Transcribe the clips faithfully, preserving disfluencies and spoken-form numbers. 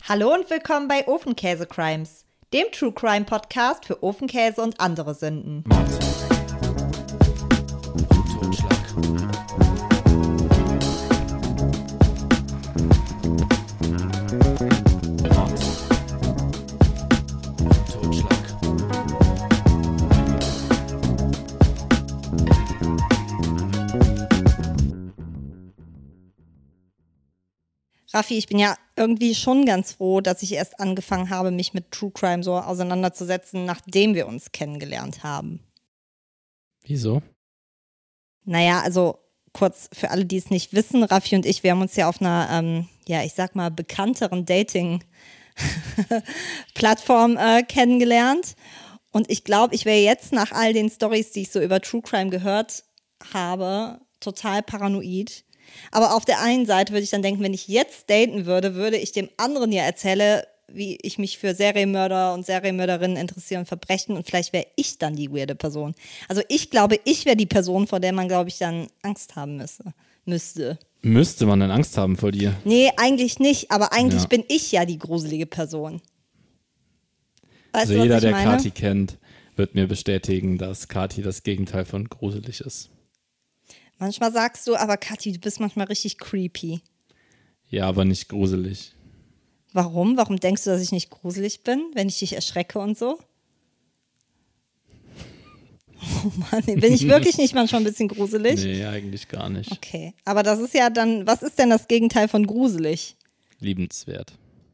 Hallo und willkommen bei Ofenkäse Crimes, dem True Crime Podcast für Ofenkäse und andere Sünden. Mord. Totschlag. Mord. Totschlag. Raffi, ich bin ja irgendwie schon ganz froh, dass ich erst angefangen habe, mich mit True Crime so auseinanderzusetzen, nachdem wir uns kennengelernt haben. Wieso? Naja, also kurz für alle, die es nicht wissen, Raffi und ich, wir haben uns ja auf einer, ähm, ja, ich sag mal, bekannteren Dating-Plattform äh, kennengelernt. Und ich glaube, ich wäre jetzt nach all den Storys, die ich so über True Crime gehört habe, total paranoid. Aber auf der einen Seite würde ich dann denken, wenn ich jetzt daten würde, würde ich dem anderen ja erzählen, wie ich mich für Serienmörder und Serienmörderinnen interessiere und Verbrechen und vielleicht wäre ich dann die weirde Person. Also ich glaube, ich wäre die Person, vor der man, glaube ich, dann Angst haben müsste. müsste. Müsste man denn Angst haben vor dir? Nee, eigentlich nicht, aber eigentlich Ja. bin ich ja die gruselige Person. Weißt Also du, jeder, was ich der meine? Kati kennt, wird mir bestätigen, dass Kati das Gegenteil von gruselig ist. Manchmal sagst du, aber Kathi, du bist manchmal richtig creepy. Ja, aber nicht gruselig. Warum? Warum denkst du, dass ich nicht gruselig bin, wenn ich dich erschrecke und so? Oh Mann, bin ich wirklich nicht manchmal ein bisschen gruselig? Nee, eigentlich gar nicht. Okay, aber das ist ja dann, was ist denn das Gegenteil von gruselig? Liebenswert.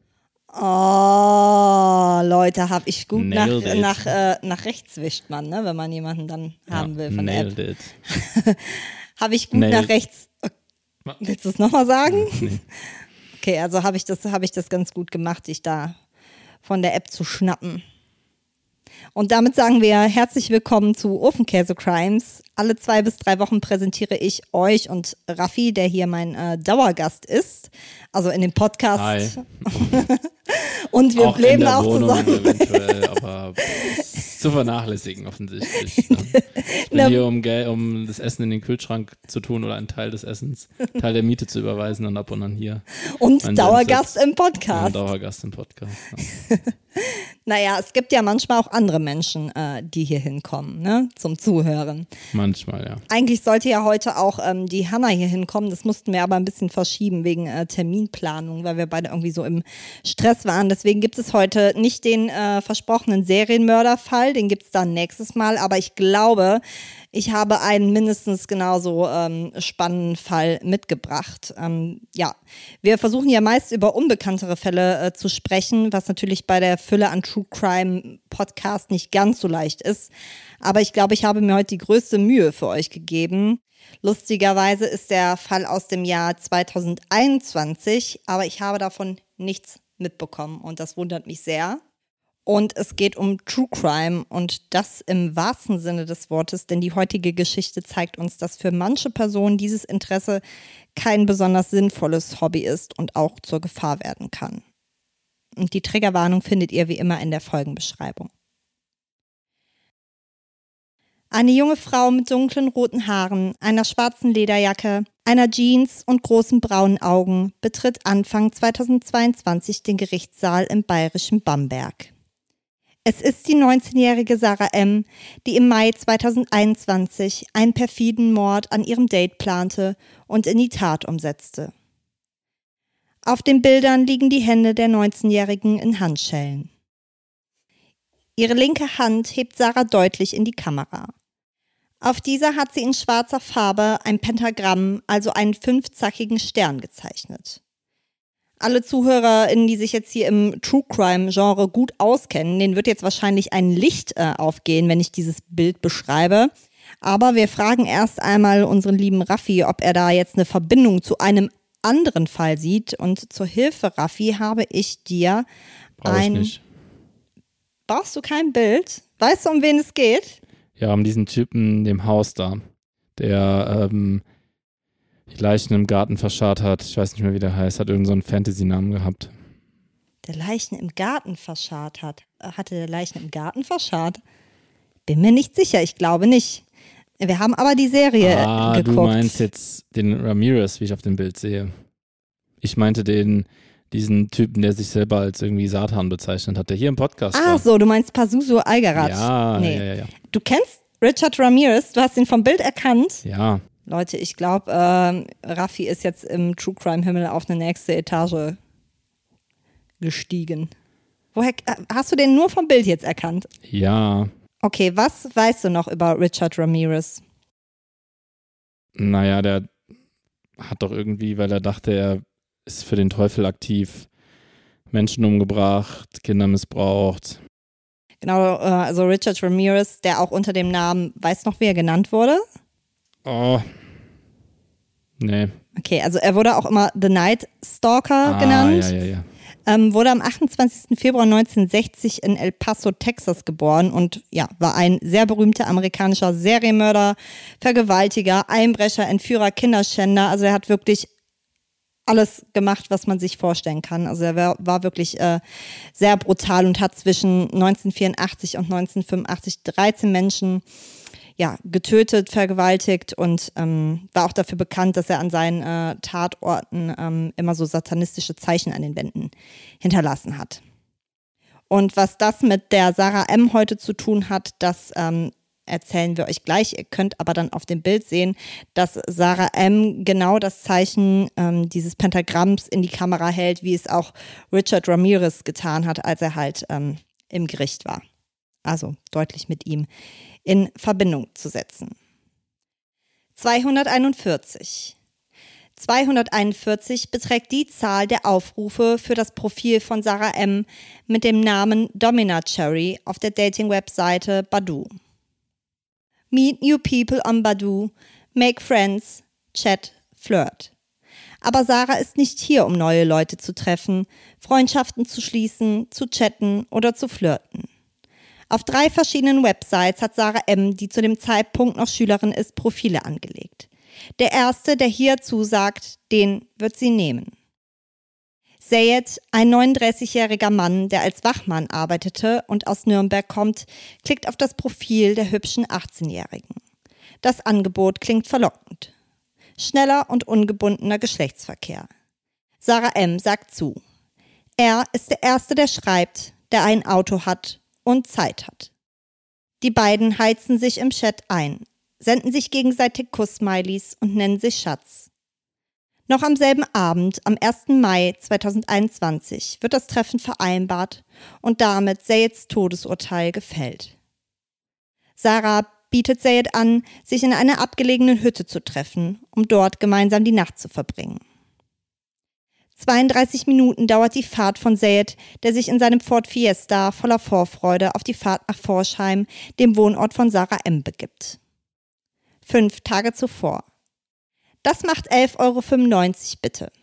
Oh, Leute, hab ich gut nach, Nailed it. nach, äh, nach rechts wischt man, ne, wenn man jemanden dann haben Ja, will von der nailed App. it. Habe ich gut Nailed. nach rechts. Willst du es nochmal sagen? Nee. Okay, also habe ich das, habe ich das ganz gut gemacht, dich da von der App zu schnappen. Und damit sagen wir herzlich willkommen zu Ofenkäse Crimes. Alle zwei bis drei Wochen präsentiere ich euch und Raffi, der hier mein äh, Dauergast ist, also in dem Podcast. Hi. Und wir auch in leben der auch Wohnung zusammen. eventuell, aber ist zu vernachlässigen offensichtlich. Ich bin Na- hier, um, Geld, um das Essen in den Kühlschrank zu tun oder einen Teil des Essens, Teil der Miete zu überweisen und ab und an hier. Und mein Dauergast Senf im Ein Podcast. Dauergast im Podcast. Ja. Naja, es gibt ja manchmal auch andere Menschen, äh, die hier hinkommen, ne, zum Zuhören. Manchmal, ja. Eigentlich sollte ja heute auch ähm, die Hanna hier hinkommen. Das mussten wir aber ein bisschen verschieben wegen äh, Terminplanung, weil wir beide irgendwie so im Stress waren. Deswegen gibt es heute nicht den äh, versprochenen Serienmörderfall. Den gibt es dann nächstes Mal. Aber ich glaube, ich habe einen mindestens genauso ähm, spannenden Fall mitgebracht. Ähm, ja, wir versuchen ja meist über unbekanntere Fälle äh, zu sprechen, was natürlich bei der Fülle an True Crime Podcast nicht ganz so leicht ist. Aber ich glaube, ich habe mir heute die größte Mühe für euch gegeben. Lustigerweise ist der Fall aus dem Jahr zweitausendeinundzwanzig, aber ich habe davon nichts mitbekommen und das wundert mich sehr. Und es geht um True Crime und das im wahrsten Sinne des Wortes, denn die heutige Geschichte zeigt uns, dass für manche Personen dieses Interesse kein besonders sinnvolles Hobby ist und auch zur Gefahr werden kann. Und die Triggerwarnung findet ihr wie immer in der Folgenbeschreibung. Eine junge Frau mit dunklen roten Haaren, einer schwarzen Lederjacke, einer Jeans und großen braunen Augen betritt Anfang zweitausendzweiundzwanzig den Gerichtssaal im bayerischen Bamberg. Es ist die neunzehnjährige Sarah M., die im Mai zweitausendeinundzwanzig einen perfiden Mord an ihrem Date plante und in die Tat umsetzte. Auf den Bildern liegen die Hände der neunzehnjährigen in Handschellen. Ihre linke Hand hebt Sarah deutlich in die Kamera. Auf dieser hat sie in schwarzer Farbe ein Pentagramm, also einen fünfzackigen Stern gezeichnet. Alle ZuhörerInnen, die sich jetzt hier im True-Crime-Genre gut auskennen, denen wird jetzt wahrscheinlich ein Licht äh, aufgehen, wenn ich dieses Bild beschreibe. Aber wir fragen erst einmal unseren lieben Raffi, ob er da jetzt eine Verbindung zu einem anderen Fall sieht. Und zur Hilfe, Raffi, habe ich dir Brauche ich ein... nicht. Brauchst du kein Bild? Weißt du, um wen es geht? Ja, um diesen Typen in dem Haus da, der ähm, die Leichen im Garten verscharrt hat. Ich weiß nicht mehr, wie der heißt. Hat irgend so einen Fantasy-Namen gehabt. Der Leichen im Garten verscharrt hat. Hatte der Leichen im Garten verscharrt? Bin mir nicht sicher, ich glaube nicht. Wir haben aber die Serie ah, geguckt. du meinst jetzt den Ramirez, wie ich auf dem Bild sehe. Ich meinte den, Diesen Typen, der sich selber als irgendwie Satan bezeichnet hat, der hier im Podcast ah, war. Ah so, du meinst Pazuzu Algarat. Ja, nee. ja, ja, ja. Du kennst Richard Ramirez, du hast ihn vom Bild erkannt. Ja. Leute, ich glaube, äh, Raffi ist jetzt im True Crime Himmel auf eine nächste Etage gestiegen. Woher hast du den nur vom Bild jetzt erkannt? Ja. Okay, was weißt du noch über Richard Ramirez? Naja, der hat doch irgendwie, weil er dachte, er ist für den Teufel aktiv, Menschen umgebracht, Kinder missbraucht. Genau, also Richard Ramirez, der auch unter dem Namen, weißt noch, wie er genannt wurde? Oh, nee. Okay, also er wurde auch immer The Night Stalker ah, genannt. Ja, ja, ja. Ähm, wurde am achtundzwanzigsten Februar neunzehnhundertsechzig in El Paso, Texas geboren und ja, war ein sehr berühmter amerikanischer Serienmörder, Vergewaltiger, Einbrecher, Entführer, Kinderschänder. Also er hat wirklich alles gemacht, was man sich vorstellen kann. Also er war, war wirklich äh, sehr brutal und hat zwischen neunzehnhundertvierundachtzig und neunzehnhundertfünfundachtzig dreizehn Menschen ja, getötet, vergewaltigt und ähm, war auch dafür bekannt, dass er an seinen äh, Tatorten ähm, immer so satanistische Zeichen an den Wänden hinterlassen hat. Und was das mit der Sarah M. heute zu tun hat, das ähm, erzählen wir euch gleich. Ihr könnt aber dann auf dem Bild sehen, dass Sarah M. genau das Zeichen ähm, dieses Pentagramms in die Kamera hält, wie es auch Richard Ramirez getan hat, als er halt ähm, im Gericht war. Also deutlich mit ihm in Verbindung zu setzen. zweihunderteinundvierzig. zweihunderteinundvierzig beträgt die Zahl der Aufrufe für das Profil von Sarah M. mit dem Namen Domina Cherry auf der Dating-Webseite Badoo. Meet new people on Badoo, make friends, chat, flirt. Aber Sarah ist nicht hier, um neue Leute zu treffen, Freundschaften zu schließen, zu chatten oder zu flirten. Auf drei verschiedenen Websites hat Sarah M., die zu dem Zeitpunkt noch Schülerin ist, Profile angelegt. Der erste, der hier zusagt, den wird sie nehmen. Sayed, ein neununddreißigjähriger Mann, der als Wachmann arbeitete und aus Nürnberg kommt, klickt auf das Profil der hübschen achtzehnjährigen. Das Angebot klingt verlockend. Schneller und ungebundener Geschlechtsverkehr. Sarah M. sagt zu. Er ist der Erste, der schreibt, der ein Auto hat und Zeit hat. Die beiden heizen sich im Chat ein, senden sich gegenseitig Kuss-Smileys und nennen sich Schatz. Noch am selben Abend, am ersten Mai zweitausendeinundzwanzig, wird das Treffen vereinbart und damit Sayeds Todesurteil gefällt. Sarah bietet Sayed an, sich in einer abgelegenen Hütte zu treffen, um dort gemeinsam die Nacht zu verbringen. zweiunddreißig Minuten dauert die Fahrt von Sayed, der sich in seinem Ford Fiesta voller Vorfreude auf die Fahrt nach Forchheim, dem Wohnort von Sarah M., begibt. Fünf Tage zuvor. Das macht elf Euro fünfundneunzig bitte.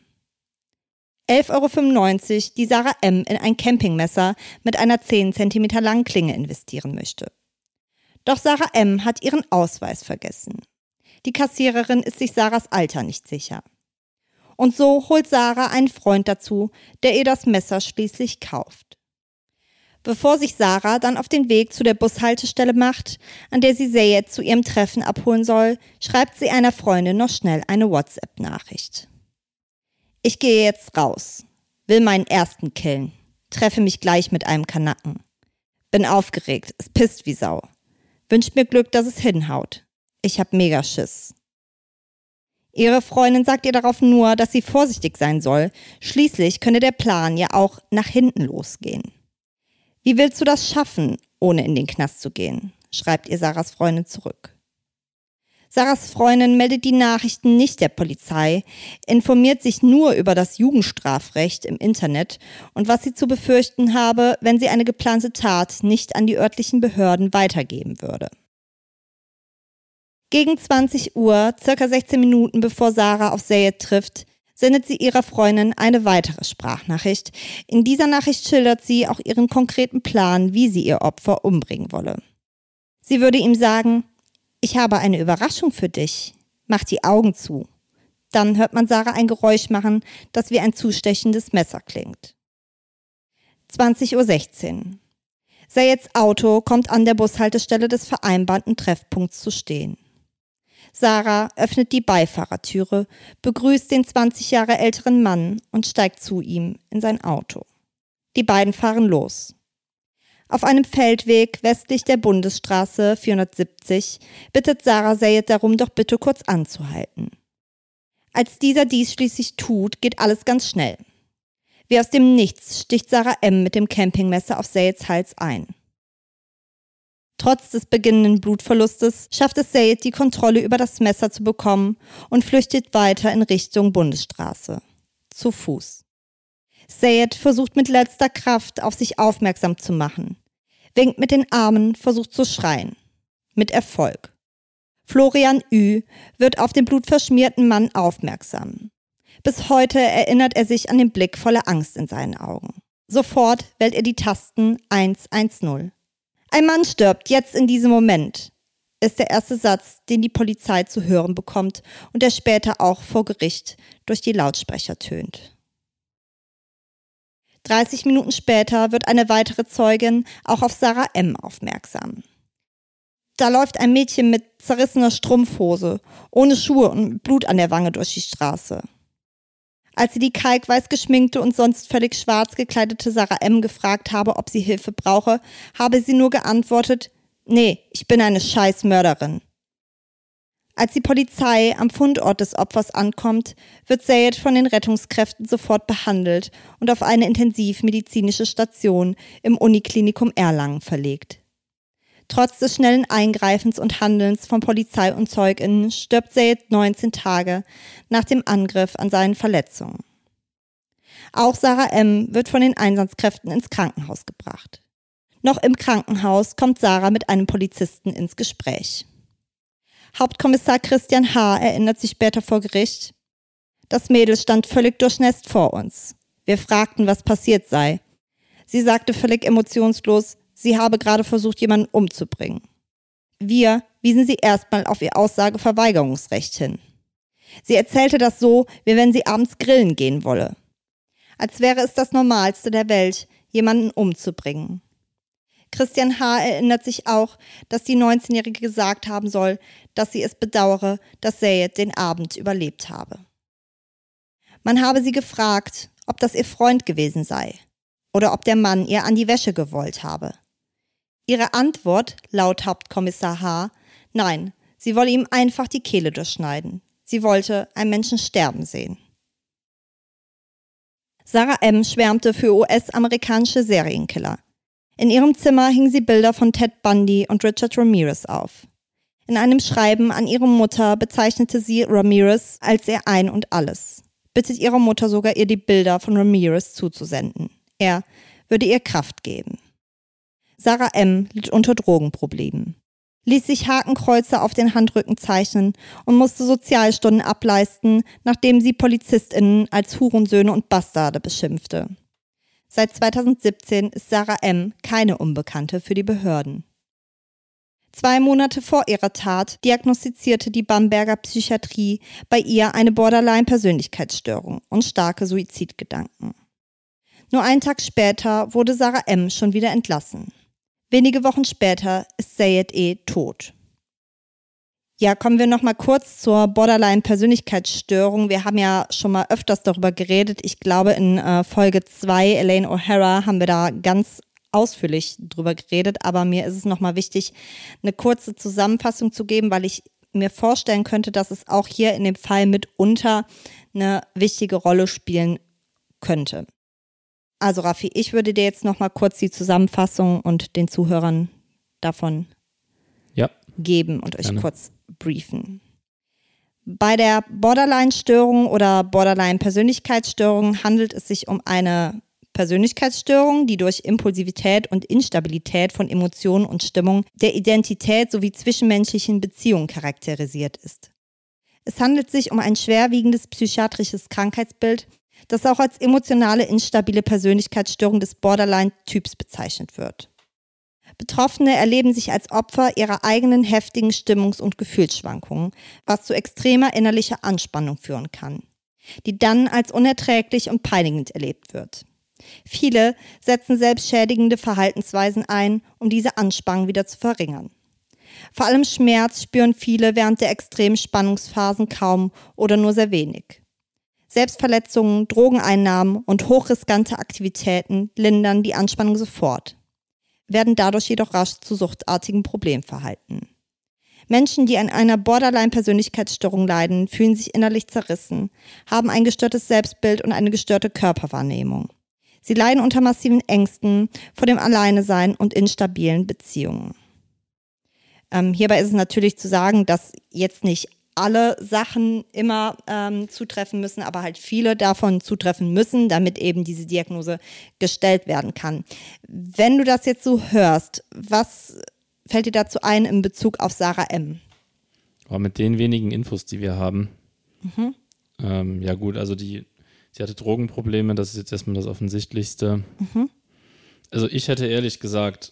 elf Euro fünfundneunzig, die Sarah M. in ein Campingmesser mit einer zehn Zentimeter langen Klinge investieren möchte. Doch Sarah M. hat ihren Ausweis vergessen. Die Kassiererin ist sich Sarahs Alter nicht sicher. Und so holt Sarah einen Freund dazu, der ihr das Messer schließlich kauft. Bevor sich Sarah dann auf den Weg zu der Bushaltestelle macht, an der sie Sayed zu ihrem Treffen abholen soll, schreibt sie einer Freundin noch schnell eine WhatsApp-Nachricht. Ich gehe jetzt raus, will meinen ersten killen, treffe mich gleich mit einem Kanacken. Bin aufgeregt, es pisst wie Sau. Wünscht mir Glück, dass es hinhaut. Ich hab mega Schiss. Ihre Freundin sagt ihr darauf nur, dass sie vorsichtig sein soll. Schließlich könne der Plan ja auch nach hinten losgehen. Wie willst du das schaffen, ohne in den Knast zu gehen? Schreibt ihr Sarahs Freundin zurück. Sarahs Freundin meldet die Nachrichten nicht der Polizei, informiert sich nur über das Jugendstrafrecht im Internet und was sie zu befürchten habe, wenn sie eine geplante Tat nicht an die örtlichen Behörden weitergeben würde. Gegen zwanzig Uhr, circa sechzehn Minuten bevor Sarah auf Sayed trifft, sendet sie ihrer Freundin eine weitere Sprachnachricht. In dieser Nachricht schildert sie auch ihren konkreten Plan, wie sie ihr Opfer umbringen wolle. Sie würde ihm sagen, ich habe eine Überraschung für dich. Mach die Augen zu. Dann hört man Sarah ein Geräusch machen, das wie ein zustechendes Messer klingt. zwanzig Uhr sechzehn. Sayeds Auto kommt an der Bushaltestelle des vereinbarten Treffpunkts zu stehen. Sarah öffnet die Beifahrertüre, begrüßt den zwanzig Jahre älteren Mann und steigt zu ihm in sein Auto. Die beiden fahren los. Auf einem Feldweg westlich der Bundesstraße vierhundertsiebzig bittet Sarah Sayed darum, doch bitte kurz anzuhalten. Als dieser dies schließlich tut, geht alles ganz schnell. Wie aus dem Nichts sticht Sarah M. mit dem Campingmesser auf Sayeds Hals ein. Trotz des beginnenden Blutverlustes schafft es Sayed, die Kontrolle über das Messer zu bekommen und flüchtet weiter in Richtung Bundesstraße. Zu Fuß. Sayed versucht mit letzter Kraft auf sich aufmerksam zu machen, winkt mit den Armen, versucht zu schreien. Mit Erfolg. Florian Ü. wird auf den blutverschmierten Mann aufmerksam. Bis heute erinnert er sich an den Blick voller Angst in seinen Augen. Sofort wählt er die Tasten eins eins null. Ein Mann stirbt jetzt in diesem Moment, ist der erste Satz, den die Polizei zu hören bekommt und der später auch vor Gericht durch die Lautsprecher tönt. dreißig Minuten später wird eine weitere Zeugin auch auf Sarah M. aufmerksam. Da läuft ein Mädchen mit zerrissener Strumpfhose, ohne Schuhe und mit Blut an der Wange durch die Straße. Als sie die kalkweiß geschminkte und sonst völlig schwarz gekleidete Sarah M. gefragt habe, ob sie Hilfe brauche, habe sie nur geantwortet, nee, ich bin eine scheiß Mörderin. Als die Polizei am Fundort des Opfers ankommt, wird Sayed von den Rettungskräften sofort behandelt und auf eine intensivmedizinische Station im Uniklinikum Erlangen verlegt. Trotz des schnellen Eingreifens und Handelns von Polizei und ZeugInnen stirbt Sayed neunzehn Tage nach dem Angriff an seinen Verletzungen. Auch Sarah M. wird von den Einsatzkräften ins Krankenhaus gebracht. Noch im Krankenhaus kommt Sarah mit einem Polizisten ins Gespräch. Hauptkommissar Christian H. erinnert sich später vor Gericht: Das Mädel stand völlig durchnässt vor uns. Wir fragten, was passiert sei. Sie sagte völlig emotionslos, sie habe gerade versucht, jemanden umzubringen. Wir wiesen sie erstmal auf ihr Aussageverweigerungsrecht hin. Sie erzählte das so, wie wenn sie abends grillen gehen wolle. Als wäre es das Normalste der Welt, jemanden umzubringen. Christian H. erinnert sich auch, dass die neunzehnjährige gesagt haben soll, dass sie es bedauere, dass Sayed den Abend überlebt habe. Man habe sie gefragt, ob das ihr Freund gewesen sei oder ob der Mann ihr an die Wäsche gewollt habe. Ihre Antwort, laut Hauptkommissar H., nein, sie wolle ihm einfach die Kehle durchschneiden. Sie wollte einen Menschen sterben sehen. Sarah M. schwärmte für U S-amerikanische Serienkiller. In ihrem Zimmer hing sie Bilder von Ted Bundy und Richard Ramirez auf. In einem Schreiben an ihre Mutter bezeichnete sie Ramirez als ihr Ein und Alles, bittet ihre Mutter sogar, ihr die Bilder von Ramirez zuzusenden. Er würde ihr Kraft geben. Sarah M. litt unter Drogenproblemen, ließ sich Hakenkreuze auf den Handrücken zeichnen und musste Sozialstunden ableisten, nachdem sie PolizistInnen als Hurensöhne und Bastarde beschimpfte. Seit zweitausendsiebzehn ist Sarah M. keine Unbekannte für die Behörden. Zwei Monate vor ihrer Tat diagnostizierte die Bamberger Psychiatrie bei ihr eine Borderline-Persönlichkeitsstörung und starke Suizidgedanken. Nur einen Tag später wurde Sarah M. schon wieder entlassen. Wenige Wochen später ist Sayed E. tot. Ja, kommen wir noch mal kurz zur Borderline-Persönlichkeitsstörung. Wir haben ja schon mal öfters darüber geredet. Ich glaube, in äh, Folge zwei, Elaine O'Hara, haben wir da ganz ausführlich drüber geredet. Aber mir ist es noch mal wichtig, eine kurze Zusammenfassung zu geben, weil ich mir vorstellen könnte, dass es auch hier in dem Fall mitunter eine wichtige Rolle spielen könnte. Also Raffi, ich würde dir jetzt noch mal kurz die Zusammenfassung und den Zuhörern davon ja. geben und euch Gerne. kurz briefen. Bei der Borderline-Störung oder Borderline-Persönlichkeitsstörung handelt es sich um eine Persönlichkeitsstörung, die durch Impulsivität und Instabilität von Emotionen und Stimmung, der Identität sowie zwischenmenschlichen Beziehungen charakterisiert ist. Es handelt sich um ein schwerwiegendes psychiatrisches Krankheitsbild, das auch als emotionale instabile Persönlichkeitsstörung des Borderline-Typs bezeichnet wird. Betroffene erleben sich als Opfer ihrer eigenen heftigen Stimmungs- und Gefühlsschwankungen, was zu extremer innerlicher Anspannung führen kann, die dann als unerträglich und peinigend erlebt wird. Viele setzen selbstschädigende Verhaltensweisen ein, um diese Anspannung wieder zu verringern. Vor allem Schmerz spüren viele während der extremen Spannungsphasen kaum oder nur sehr wenig. Selbstverletzungen, Drogeneinnahmen und hochriskante Aktivitäten lindern die Anspannung sofort, werden dadurch jedoch rasch zu suchtartigen Problemverhalten. Menschen, die an einer Borderline-Persönlichkeitsstörung leiden, fühlen sich innerlich zerrissen, haben ein gestörtes Selbstbild und eine gestörte Körperwahrnehmung. Sie leiden unter massiven Ängsten vor dem Alleinesein und instabilen Beziehungen. Ähm, hierbei ist es natürlich zu sagen, dass jetzt nicht alle Sachen immer ähm, zutreffen müssen, aber halt viele davon zutreffen müssen, damit eben diese Diagnose gestellt werden kann. Wenn du das jetzt so hörst, was fällt dir dazu ein in Bezug auf Sarah M.? Aber mit den wenigen Infos, die wir haben, Mhm. ähm, ja gut, also die, sie hatte Drogenprobleme, das ist jetzt erstmal das Offensichtlichste. Mhm. Also ich hätte ehrlich gesagt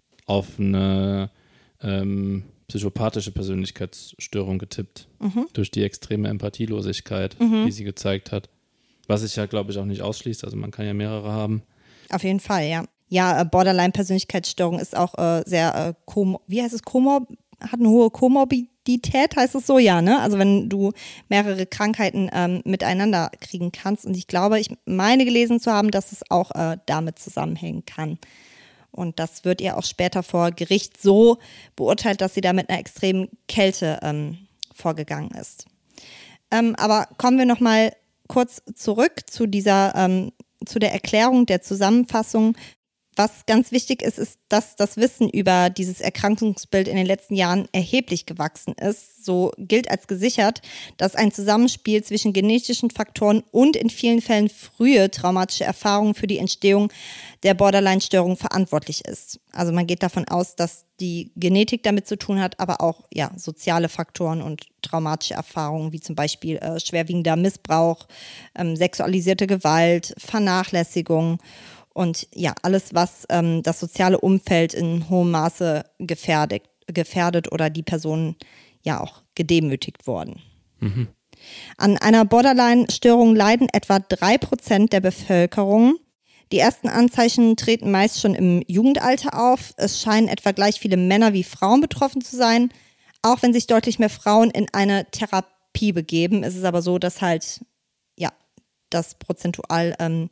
auf eine ähm, psychopathische Persönlichkeitsstörung getippt, Mhm. durch die extreme Empathielosigkeit, Mhm. die sie gezeigt hat. Was sich ja, glaube ich, auch nicht ausschließt, also man kann ja mehrere haben. Auf jeden Fall, ja. Ja, äh, Borderline-Persönlichkeitsstörung ist auch äh, sehr, äh, kom- wie heißt es, Komor- hat eine hohe Komorbidität, heißt es so, ja, ne? Also wenn du mehrere Krankheiten ähm, miteinander kriegen kannst. Und ich glaube, ich meine gelesen zu haben, dass es auch äh, damit zusammenhängen kann. Und das wird ihr auch später vor Gericht so beurteilt, dass sie da mit einer extremen Kälte ähm, vorgegangen ist. Ähm, aber kommen wir nochmal kurz zurück zu dieser, ähm, zu der Erklärung der Zusammenfassung. Was ganz wichtig ist, ist, dass das Wissen über dieses Erkrankungsbild in den letzten Jahren erheblich gewachsen ist. So gilt als gesichert, dass ein Zusammenspiel zwischen genetischen Faktoren und in vielen Fällen frühe traumatische Erfahrungen für die Entstehung der Borderline-Störung verantwortlich ist. Also man geht davon aus, dass die Genetik damit zu tun hat, aber auch ja, soziale Faktoren und traumatische Erfahrungen, wie zum Beispiel äh, schwerwiegender Missbrauch, ähm, sexualisierte Gewalt, Vernachlässigung. Und ja, alles, was ähm, das soziale Umfeld in hohem Maße gefährdet, gefährdet oder die Personen ja auch gedemütigt wurden. Mhm. An einer Borderline-Störung leiden etwa drei Prozent der Bevölkerung. Die ersten Anzeichen treten meist schon im Jugendalter auf. Es scheinen etwa gleich viele Männer wie Frauen betroffen zu sein. Auch wenn sich deutlich mehr Frauen in eine Therapie begeben, ist es aber so, dass halt, ja, das prozentual ähm,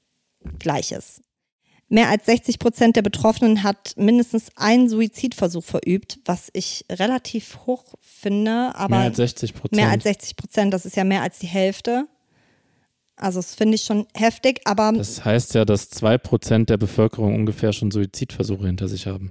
gleich ist. Mehr als sechzig Prozent der Betroffenen hat mindestens einen Suizidversuch verübt, was ich relativ hoch finde. Aber mehr als sechzig Prozent. Mehr als sechzig Prozent, das ist ja mehr als die Hälfte. Also das finde ich schon heftig, aber... Das heißt ja, dass zwei Prozent der Bevölkerung ungefähr schon Suizidversuche hinter sich haben.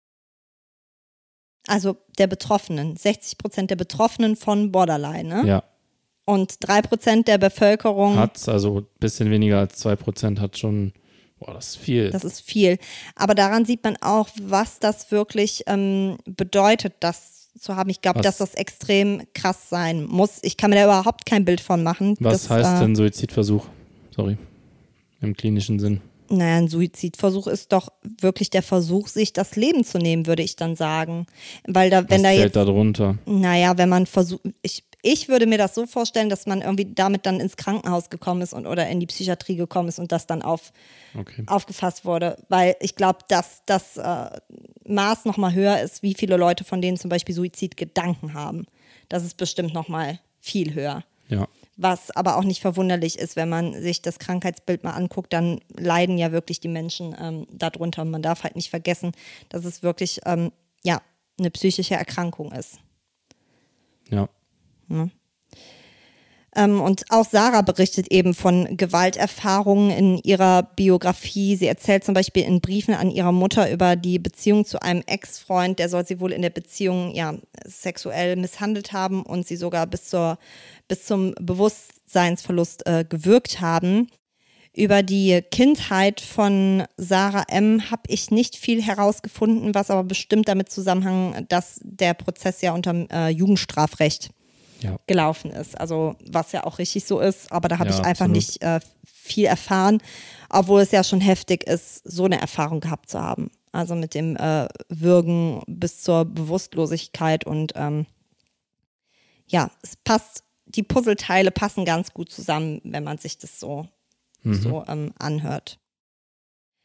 Also der Betroffenen, sechzig Prozent der Betroffenen von Borderline, ne? Ja. Und drei Prozent der Bevölkerung... Hat, also ein bisschen weniger als zwei Prozent hat schon... Boah, das ist viel. Das ist viel. Aber daran sieht man auch, was das wirklich ähm, bedeutet, das zu haben. Ich glaube, dass das extrem krass sein muss. Ich kann mir da überhaupt kein Bild von machen. Was das, heißt äh, denn Suizidversuch? Sorry. Im klinischen Sinn. Naja, ein Suizidversuch ist doch wirklich der Versuch, sich das Leben zu nehmen, würde ich dann sagen. Weil da, wenn Was da fällt jetzt, da drunter? Naja, wenn man versucht, ich, ich würde mir das so vorstellen, dass man irgendwie damit dann ins Krankenhaus gekommen ist und oder in die Psychiatrie gekommen ist und das dann auf, okay. aufgefasst wurde. Weil ich glaube, dass das äh, Maß nochmal höher ist, wie viele Leute von denen zum Beispiel Suizidgedanken haben. Das ist bestimmt nochmal viel höher. Ja. Was aber auch nicht verwunderlich ist, wenn man sich das Krankheitsbild mal anguckt, dann leiden ja wirklich die Menschen ähm, darunter. Man darf halt nicht vergessen, dass es wirklich ähm, ja, eine psychische Erkrankung ist. Ja. Ja. Ähm, und auch Sarah berichtet eben von Gewalterfahrungen in ihrer Biografie. Sie erzählt zum Beispiel in Briefen an ihre Mutter über die Beziehung zu einem Ex-Freund, der soll sie wohl in der Beziehung ja sexuell misshandelt haben und sie sogar bis zur bis zum Bewusstseinsverlust äh, gewirkt haben. Über die Kindheit von Sarah M. habe ich nicht viel herausgefunden, was aber bestimmt damit zusammenhängt, dass der Prozess ja unter äh, Jugendstrafrecht Ja. gelaufen ist. Also was ja auch richtig so ist, aber da habe Ja, ich einfach absolut. nicht äh, viel erfahren, obwohl es ja schon heftig ist, so eine Erfahrung gehabt zu haben. Also mit dem äh, Würgen bis zur Bewusstlosigkeit und ähm, ja, es passt, die Puzzleteile passen ganz gut zusammen, wenn man sich das so, Mhm. so ähm, anhört.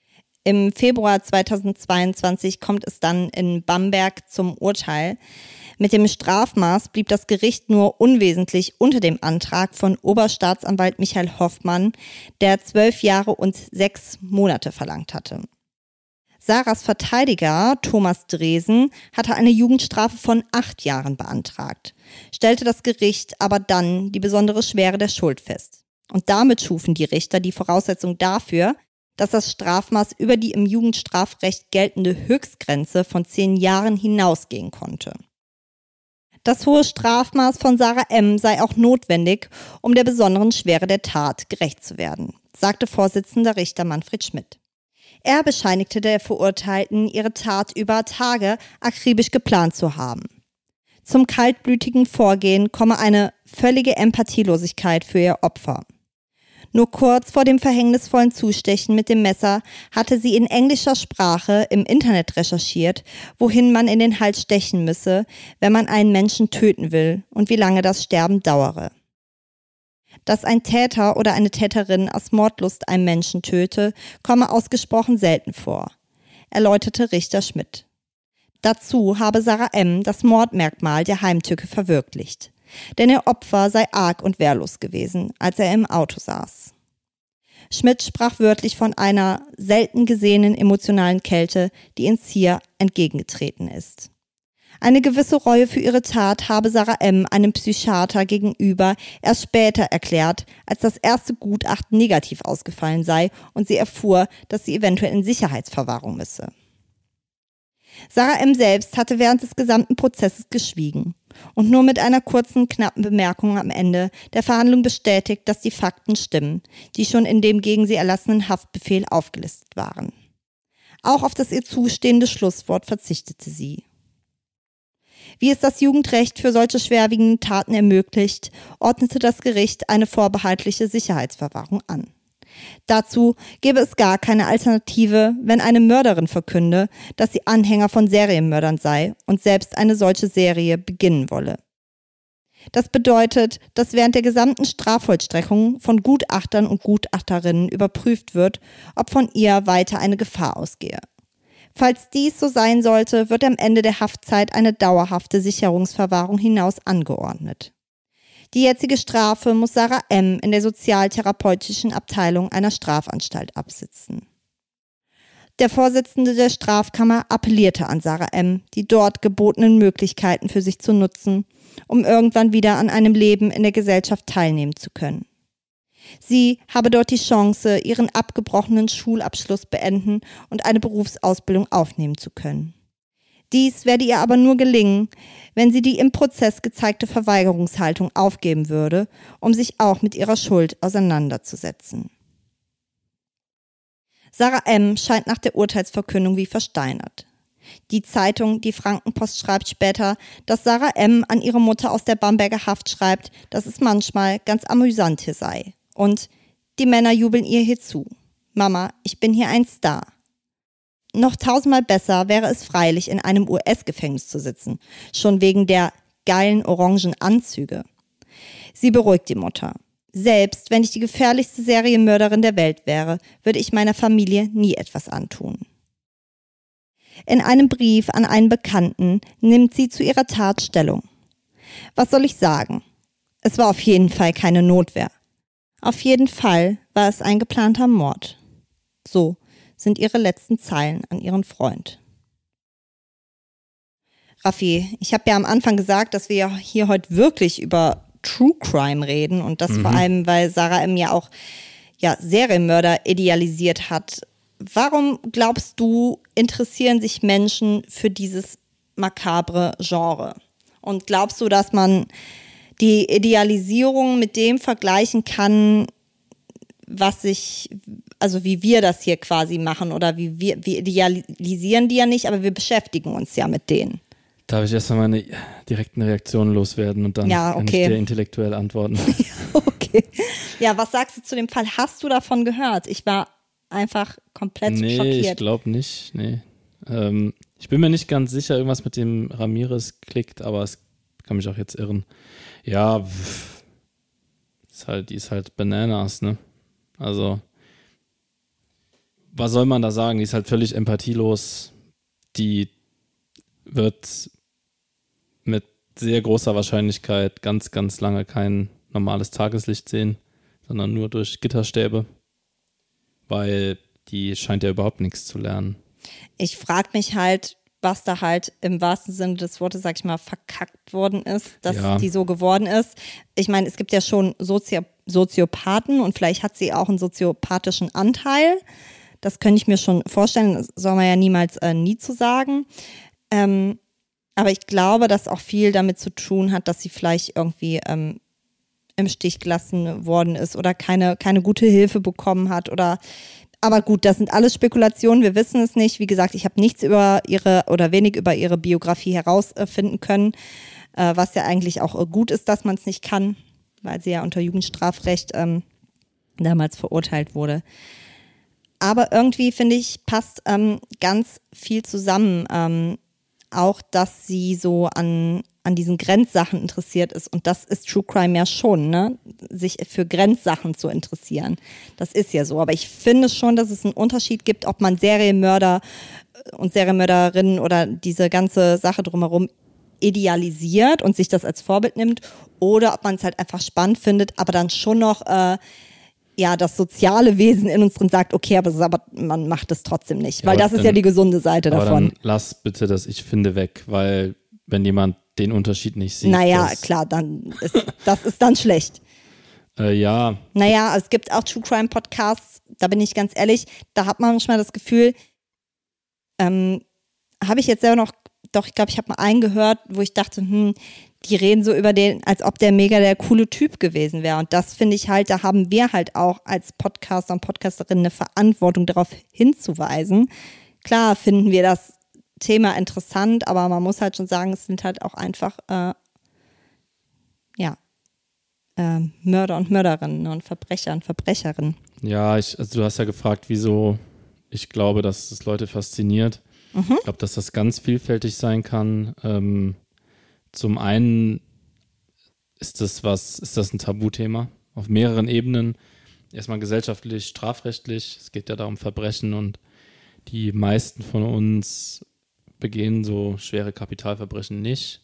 Im Februar zweitausendzweiundzwanzig kommt es dann in Bamberg zum Urteil. Mit dem Strafmaß blieb das Gericht nur unwesentlich unter dem Antrag von Oberstaatsanwalt Michael Hoffmann, der zwölf Jahre und sechs Monate verlangt hatte. Sarahs Verteidiger Thomas Dresen hatte eine Jugendstrafe von acht Jahren beantragt, stellte das Gericht aber dann die besondere Schwere der Schuld fest. Und damit schufen die Richter die Voraussetzung dafür, dass das Strafmaß über die im Jugendstrafrecht geltende Höchstgrenze von zehn Jahren hinausgehen konnte. Das hohe Strafmaß von Sarah M. sei auch notwendig, um der besonderen Schwere der Tat gerecht zu werden, sagte Vorsitzender Richter Manfred Schmidt. Er bescheinigte der Verurteilten, ihre Tat über Tage akribisch geplant zu haben. Zum kaltblütigen Vorgehen komme eine völlige Empathielosigkeit für ihr Opfer. Nur kurz vor dem verhängnisvollen Zustechen mit dem Messer hatte sie in englischer Sprache im Internet recherchiert, wohin man in den Hals stechen müsse, wenn man einen Menschen töten will und wie lange das Sterben dauere. Dass ein Täter oder eine Täterin aus Mordlust einen Menschen töte, komme ausgesprochen selten vor, erläuterte Richter Schmidt. Dazu habe Sarah M. das Mordmerkmal der Heimtücke verwirklicht. Denn ihr Opfer sei arg und wehrlos gewesen, als er im Auto saß. Schmidt sprach wörtlich von einer selten gesehenen emotionalen Kälte, die ins Hier entgegengetreten ist. Eine gewisse Reue für ihre Tat habe Sarah M. einem Psychiater gegenüber erst später erklärt, als das erste Gutachten negativ ausgefallen sei und sie erfuhr, dass sie eventuell in Sicherheitsverwahrung müsse. Sarah M. selbst hatte während des gesamten Prozesses geschwiegen und nur mit einer kurzen, knappen Bemerkung am Ende der Verhandlung bestätigt, dass die Fakten stimmen, die schon in dem gegen sie erlassenen Haftbefehl aufgelistet waren. Auch auf das ihr zustehende Schlusswort verzichtete sie. Wie es das Jugendrecht für solche schwerwiegenden Taten ermöglicht, ordnete das Gericht eine vorbehaltliche Sicherheitsverwahrung an. Dazu gäbe es gar keine Alternative, wenn eine Mörderin verkünde, dass sie Anhänger von Serienmördern sei und selbst eine solche Serie beginnen wolle. Das bedeutet, dass während der gesamten Strafvollstreckung von Gutachtern und Gutachterinnen überprüft wird, ob von ihr weiter eine Gefahr ausgehe. Falls dies so sein sollte, wird am Ende der Haftzeit eine dauerhafte Sicherungsverwahrung hinaus angeordnet. Die jetzige Strafe muss Sarah M. in der sozialtherapeutischen Abteilung einer Strafanstalt absitzen. Der Vorsitzende der Strafkammer appellierte an Sarah M., die dort gebotenen Möglichkeiten für sich zu nutzen, um irgendwann wieder an einem Leben in der Gesellschaft teilnehmen zu können. Sie habe dort die Chance, ihren abgebrochenen Schulabschluss beenden und eine Berufsausbildung aufnehmen zu können. Dies werde ihr aber nur gelingen, wenn sie die im Prozess gezeigte Verweigerungshaltung aufgeben würde, um sich auch mit ihrer Schuld auseinanderzusetzen. Sarah M. scheint nach der Urteilsverkündung wie versteinert. Die Zeitung Die Frankenpost schreibt später, dass Sarah M. an ihre Mutter aus der Bamberger Haft schreibt, dass es manchmal ganz amüsant hier sei. Und die Männer jubeln ihr hier zu. Mama, ich bin hier ein Star. Noch tausendmal besser wäre es freilich, in einem U S-Gefängnis zu sitzen, schon wegen der geilen orangen Anzüge. Sie beruhigt die Mutter. Selbst wenn ich die gefährlichste Serienmörderin der Welt wäre, würde ich meiner Familie nie etwas antun. In einem Brief an einen Bekannten nimmt sie zu ihrer Tat Stellung. Was soll ich sagen? Es war auf jeden Fall keine Notwehr. Auf jeden Fall war es ein geplanter Mord. So sind ihre letzten Zeilen an ihren Freund. Raffi, ich habe ja am Anfang gesagt, dass wir hier heute wirklich über True Crime reden und das mhm. vor allem, weil Sarah M. ja auch ja, Serienmörder idealisiert hat. Warum glaubst du, interessieren sich Menschen für dieses makabre Genre? Und glaubst du, dass man die Idealisierung mit dem vergleichen kann, was sich, also wie wir das hier quasi machen oder wie wir, wir idealisieren die ja nicht, aber wir beschäftigen uns ja mit denen. Darf ich erstmal meine direkten Reaktionen loswerden und dann ja, okay. kann ich dir intellektuell antworten? Ja, okay. Ja, was sagst du zu dem Fall? Hast du davon gehört? Ich war einfach komplett nee, schockiert. Nee, ich glaube nicht. Nee. Ähm, ich bin mir nicht ganz sicher, irgendwas mit dem Ramirez klickt, aber es kann mich auch jetzt irren. Ja, pff, ist halt, die ist halt Bananas, ne? Also, was soll man da sagen? Die ist halt völlig empathielos. Die wird mit sehr großer Wahrscheinlichkeit ganz, ganz lange kein normales Tageslicht sehen, sondern nur durch Gitterstäbe, weil die scheint ja überhaupt nichts zu lernen. Ich frage mich halt, was da halt im wahrsten Sinne des Wortes, sag ich mal, verkackt worden ist, dass Ja. die so geworden ist. Ich meine, es gibt ja schon Sozi- Soziopathen und vielleicht hat sie auch einen soziopathischen Anteil. Das könnte ich mir schon vorstellen, das soll man ja niemals äh, nie zu sagen. Ähm, aber ich glaube, dass auch viel damit zu tun hat, dass sie vielleicht irgendwie ähm, im Stich gelassen worden ist oder keine, keine gute Hilfe bekommen hat oder aber gut, das sind alles Spekulationen, wir wissen es nicht. Wie gesagt, ich habe nichts über ihre oder wenig über ihre Biografie herausfinden können, äh, was ja eigentlich auch äh, gut ist, dass man es nicht kann, weil sie ja unter Jugendstrafrecht ähm, damals verurteilt wurde. Aber irgendwie, finde ich, passt ähm, ganz viel zusammen. Ähm, auch, dass sie so an, an diesen Grenzsachen interessiert ist. Und das ist True Crime ja schon, ne? Sich für Grenzsachen zu interessieren. Das ist ja so. Aber ich finde schon, dass es einen Unterschied gibt, ob man Serienmörder und Serienmörderinnen oder diese ganze Sache drumherum idealisiert und sich das als Vorbild nimmt oder ob man es halt einfach spannend findet, aber dann schon noch äh, ja, das soziale Wesen in uns drin sagt, okay, aber, aber man macht es trotzdem nicht, weil ja, das ist dann, ja die gesunde Seite aber davon. Dann lass bitte das Ich finde weg, weil wenn jemand den Unterschied nicht sieht. Naja, das, klar, dann ist, das ist dann schlecht. Äh, ja. Naja, es gibt auch True Crime Podcasts, da bin ich ganz ehrlich, da hat man manchmal das Gefühl, ähm, habe ich jetzt selber noch, doch, ich glaube, ich habe mal einen gehört, wo ich dachte, hm, die reden so über den, als ob der mega der coole Typ gewesen wäre. Und das finde ich halt, da haben wir halt auch als Podcaster und Podcasterinnen eine Verantwortung, darauf hinzuweisen. Klar finden wir das Thema interessant, aber man muss halt schon sagen, es sind halt auch einfach, äh, ja, äh, Mörder und Mörderinnen und Verbrecher und Verbrecherinnen. Ja, ich, also du hast ja gefragt, wieso ich glaube, dass das Leute fasziniert. Mhm. Ich glaube, dass das ganz vielfältig sein kann. Ähm, Zum einen ist das was, ist das ein Tabuthema auf mehreren Ebenen. Erstmal gesellschaftlich, strafrechtlich. Es geht ja da um Verbrechen und die meisten von uns begehen so schwere Kapitalverbrechen nicht.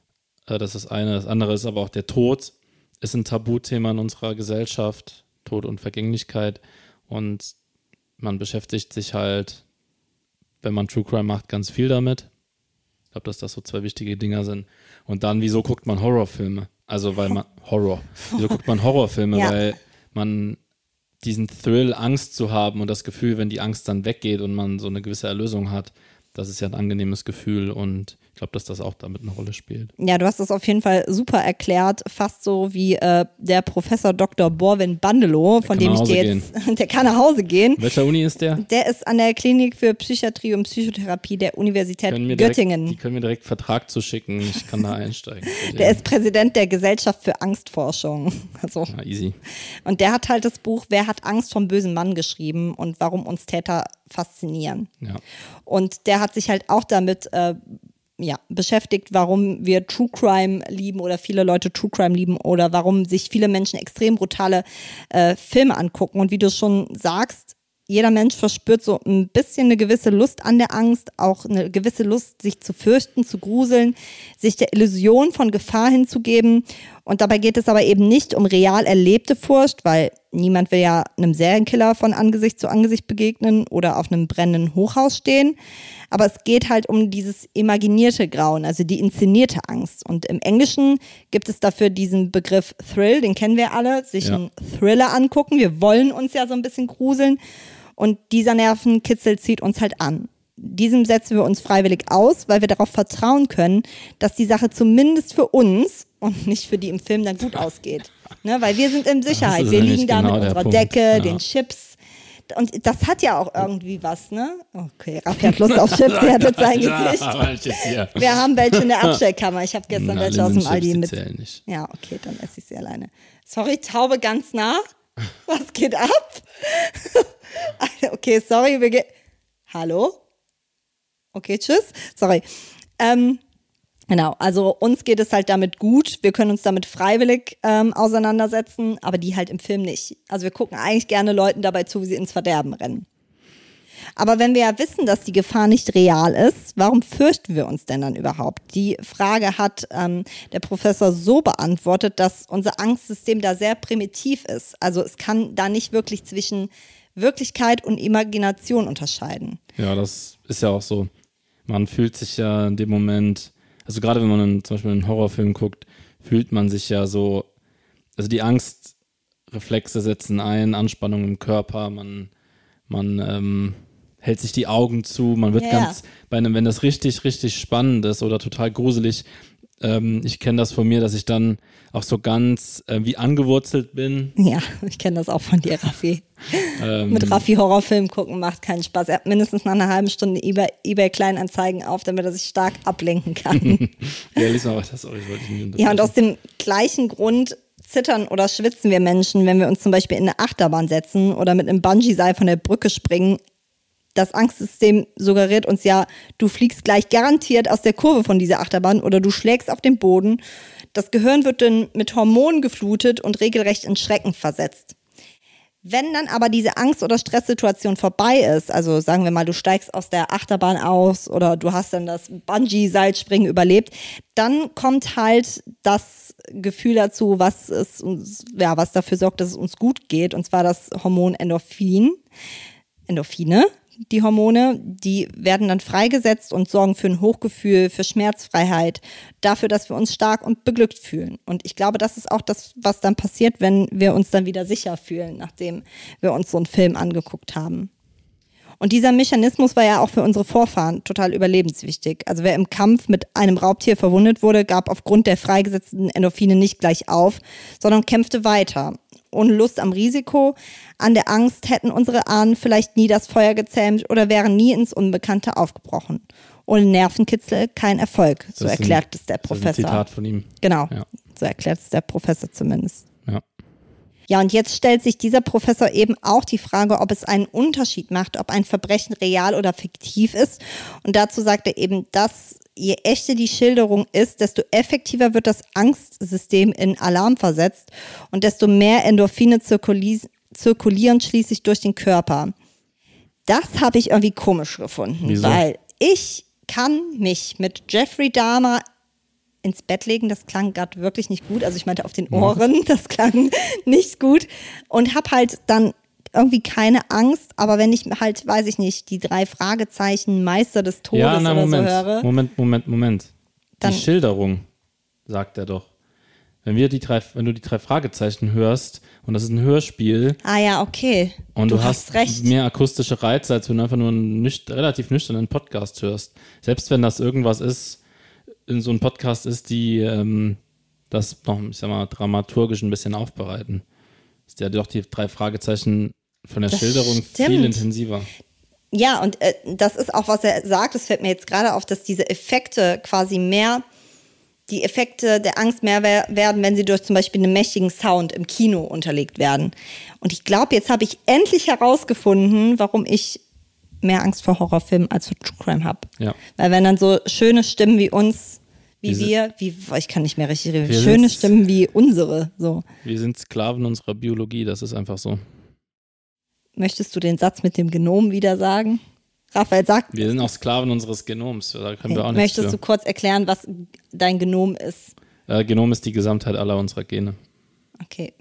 Das ist das eine. Das andere ist aber auch der Tod. Ist ein Tabuthema in unserer Gesellschaft. Tod und Vergänglichkeit. Und man beschäftigt sich halt, wenn man True Crime macht, ganz viel damit. Ich glaube, dass das so zwei wichtige Dinger sind. Und dann, wieso guckt man Horrorfilme? Also, weil man, Horror. Wieso guckt man Horrorfilme? Ja. Weil man diesen Thrill, Angst zu haben und das Gefühl, wenn die Angst dann weggeht und man so eine gewisse Erlösung hat, das ist ja ein angenehmes Gefühl und ich glaube, dass das auch damit eine Rolle spielt. Ja, du hast das auf jeden Fall super erklärt, fast so wie äh, der Professor Doktor Borwin Bandelow, von dem ich dir jetzt, gehen. der kann nach Hause gehen. Welcher Uni ist der? Der ist an der Klinik für Psychiatrie und Psychotherapie der Universität Göttingen. Direkt, die können mir direkt Vertrag zuschicken, ich kann da einsteigen. Der ist Präsident der Gesellschaft für Angstforschung. Also. Ah, easy. Und der hat halt das Buch Wer hat Angst vom bösen Mann geschrieben und warum uns Täter faszinieren. Ja. Und der hat sich halt auch damit äh, ja, beschäftigt, warum wir True Crime lieben oder viele Leute True Crime lieben oder warum sich viele Menschen extrem brutale äh, Filme angucken. Und wie du schon sagst, jeder Mensch verspürt so ein bisschen eine gewisse Lust an der Angst, auch eine gewisse Lust, sich zu fürchten, zu gruseln, sich der Illusion von Gefahr hinzugeben. Und dabei geht es aber eben nicht um real erlebte Furcht, weil niemand will ja einem Serienkiller von Angesicht zu Angesicht begegnen oder auf einem brennenden Hochhaus stehen. Aber es geht halt um dieses imaginierte Grauen, also die inszenierte Angst. Und im Englischen gibt es dafür diesen Begriff Thrill, den kennen wir alle, sich ja. einen Thriller angucken. Wir wollen uns ja so ein bisschen gruseln. Und dieser Nervenkitzel zieht uns halt an. Diesem setzen wir uns freiwillig aus, weil wir darauf vertrauen können, dass die Sache zumindest für uns und nicht für die im Film dann gut ausgeht. Ne, weil wir sind in Sicherheit. Wir liegen da genau mit unserer Decke, ja. den Chips. Und das hat ja auch irgendwie was, ne? Okay, Raffi hat Lust auf Chips, sie hat jetzt sein Gesicht. Ja, wir haben welche in der Abstellkammer. Ich habe gestern Na, welche aus dem Aldi mit. Nicht. Ja, okay, dann esse ich sie alleine. Sorry, Taube ganz nah. Was geht ab? Okay, sorry, wir gehen. Hallo? Okay, tschüss. Sorry. Ähm, genau, also uns geht es halt damit gut. Wir können uns damit freiwillig ähm, auseinandersetzen, aber die halt im Film nicht. Also wir gucken eigentlich gerne Leuten dabei zu, wie sie ins Verderben rennen. Aber wenn wir ja wissen, dass die Gefahr nicht real ist, warum fürchten wir uns denn dann überhaupt? Die Frage hat ähm, der Professor so beantwortet, dass unser Angstsystem da sehr primitiv ist. Also es kann da nicht wirklich zwischen Wirklichkeit und Imagination unterscheiden. Ja, das ist ja auch so. Man fühlt sich ja in dem Moment, also gerade wenn man einen, zum Beispiel einen Horrorfilm guckt, fühlt man sich ja so, also die Angstreflexe setzen ein, Anspannung im Körper, man, man ähm, hält sich die Augen zu, man wird Ja. ganz, bei einem, wenn das richtig, richtig spannend ist oder total gruselig, ähm, ich kenne das von mir, dass ich dann auch so ganz äh, wie angewurzelt bin. Ja, ich kenne das auch von dir, Raffi. Ähm, Mit Raffi Horrorfilm gucken macht keinen Spaß. Er hat mindestens nach einer halben Stunde eBay, eBay Kleinanzeigen auf, damit er sich stark ablenken kann. Ja, lies mal weiter, sorry, ich wollte dich nicht Ja, und aus dem gleichen Grund zittern oder schwitzen wir Menschen, wenn wir uns zum Beispiel in eine Achterbahn setzen oder mit einem Bungee-Seil von der Brücke springen. Das Angstsystem suggeriert uns ja, du fliegst gleich garantiert aus der Kurve von dieser Achterbahn oder du schlägst auf den Boden. Das Gehirn wird dann mit Hormonen geflutet und regelrecht in Schrecken versetzt. Wenn dann aber diese Angst- oder Stresssituation vorbei ist, also sagen wir mal, du steigst aus der Achterbahn aus oder du hast dann das Bungee-Seilspringen überlebt, dann kommt halt das Gefühl dazu, was es uns, ja, was dafür sorgt, dass es uns gut geht, und zwar das Hormon Endorphin. Endorphine. Die Hormone, die werden dann freigesetzt und sorgen für ein Hochgefühl, für Schmerzfreiheit, dafür, dass wir uns stark und beglückt fühlen. Und ich glaube, das ist auch das, was dann passiert, wenn wir uns dann wieder sicher fühlen, nachdem wir uns so einen Film angeguckt haben. Und dieser Mechanismus war ja auch für unsere Vorfahren total überlebenswichtig. Also wer im Kampf mit einem Raubtier verwundet wurde, gab aufgrund der freigesetzten Endorphine nicht gleich auf, sondern kämpfte weiter. Ohne Lust am Risiko, an der Angst hätten unsere Ahnen vielleicht nie das Feuer gezähmt oder wären nie ins Unbekannte aufgebrochen. Ohne Nervenkitzel kein Erfolg, so Das ist erklärt ein- es der Das ist ein Professor. Zitat von ihm. Genau, Ja. so erklärt es der Professor zumindest. Ja. Ja, und jetzt stellt sich dieser Professor eben auch die Frage, ob es einen Unterschied macht, ob ein Verbrechen real oder fiktiv ist. Und dazu sagt er eben, dass je echter die Schilderung ist, desto effektiver wird das Angstsystem in Alarm versetzt und desto mehr Endorphine zirkuli- zirkulieren schließlich durch den Körper. Das habe ich irgendwie komisch gefunden, Wieso? weil ich kann mich mit Jeffrey Dahmer ins Bett legen, das klang gerade wirklich nicht gut, also ich meinte auf den Ohren, das klang nicht gut, und habe halt dann irgendwie keine Angst, aber wenn ich halt, weiß ich nicht, die drei Fragezeichen Meister des Todes Ja, na, oder Moment, so höre, Moment, Moment, Moment. Dann- Die Schilderung, sagt er doch. Wenn wir die drei, wenn du die drei Fragezeichen hörst und das ist ein Hörspiel ah ja, okay, und du, du, hast hast recht. mehr akustische Reize, als wenn du einfach nur einen nüch- relativ nüchternen Podcast hörst. Selbst wenn das irgendwas ist, in so einem Podcast ist, die ähm, das noch, ich sag mal, dramaturgisch ein bisschen aufbereiten. Ist ja doch die drei Fragezeichen von der Das Schilderung stimmt. viel intensiver. Ja, und äh, das ist auch, was er sagt, es fällt mir jetzt gerade auf, dass diese Effekte quasi mehr, die Effekte der Angst mehr wer- werden, wenn sie durch zum Beispiel einen mächtigen Sound im Kino unterlegt werden. Und ich glaube, jetzt habe ich endlich herausgefunden, warum ich mehr Angst vor Horrorfilmen als vor True Crime habe. Ja. Weil wenn dann so schöne Stimmen wie uns, wie Diese- wir, wie, ich kann nicht mehr richtig reden, Wir schöne sind's. Stimmen wie unsere, so. Wir sind Sklaven unserer Biologie, das ist einfach so. Möchtest du den Satz mit dem Genom wieder sagen? Raphael, sag, Wir sind auch Sklaven unseres Genoms, da können wir auch nichts möchtest für. du kurz erklären, was dein Genom ist? Äh, Genom ist die Gesamtheit aller unserer Gene. Okay.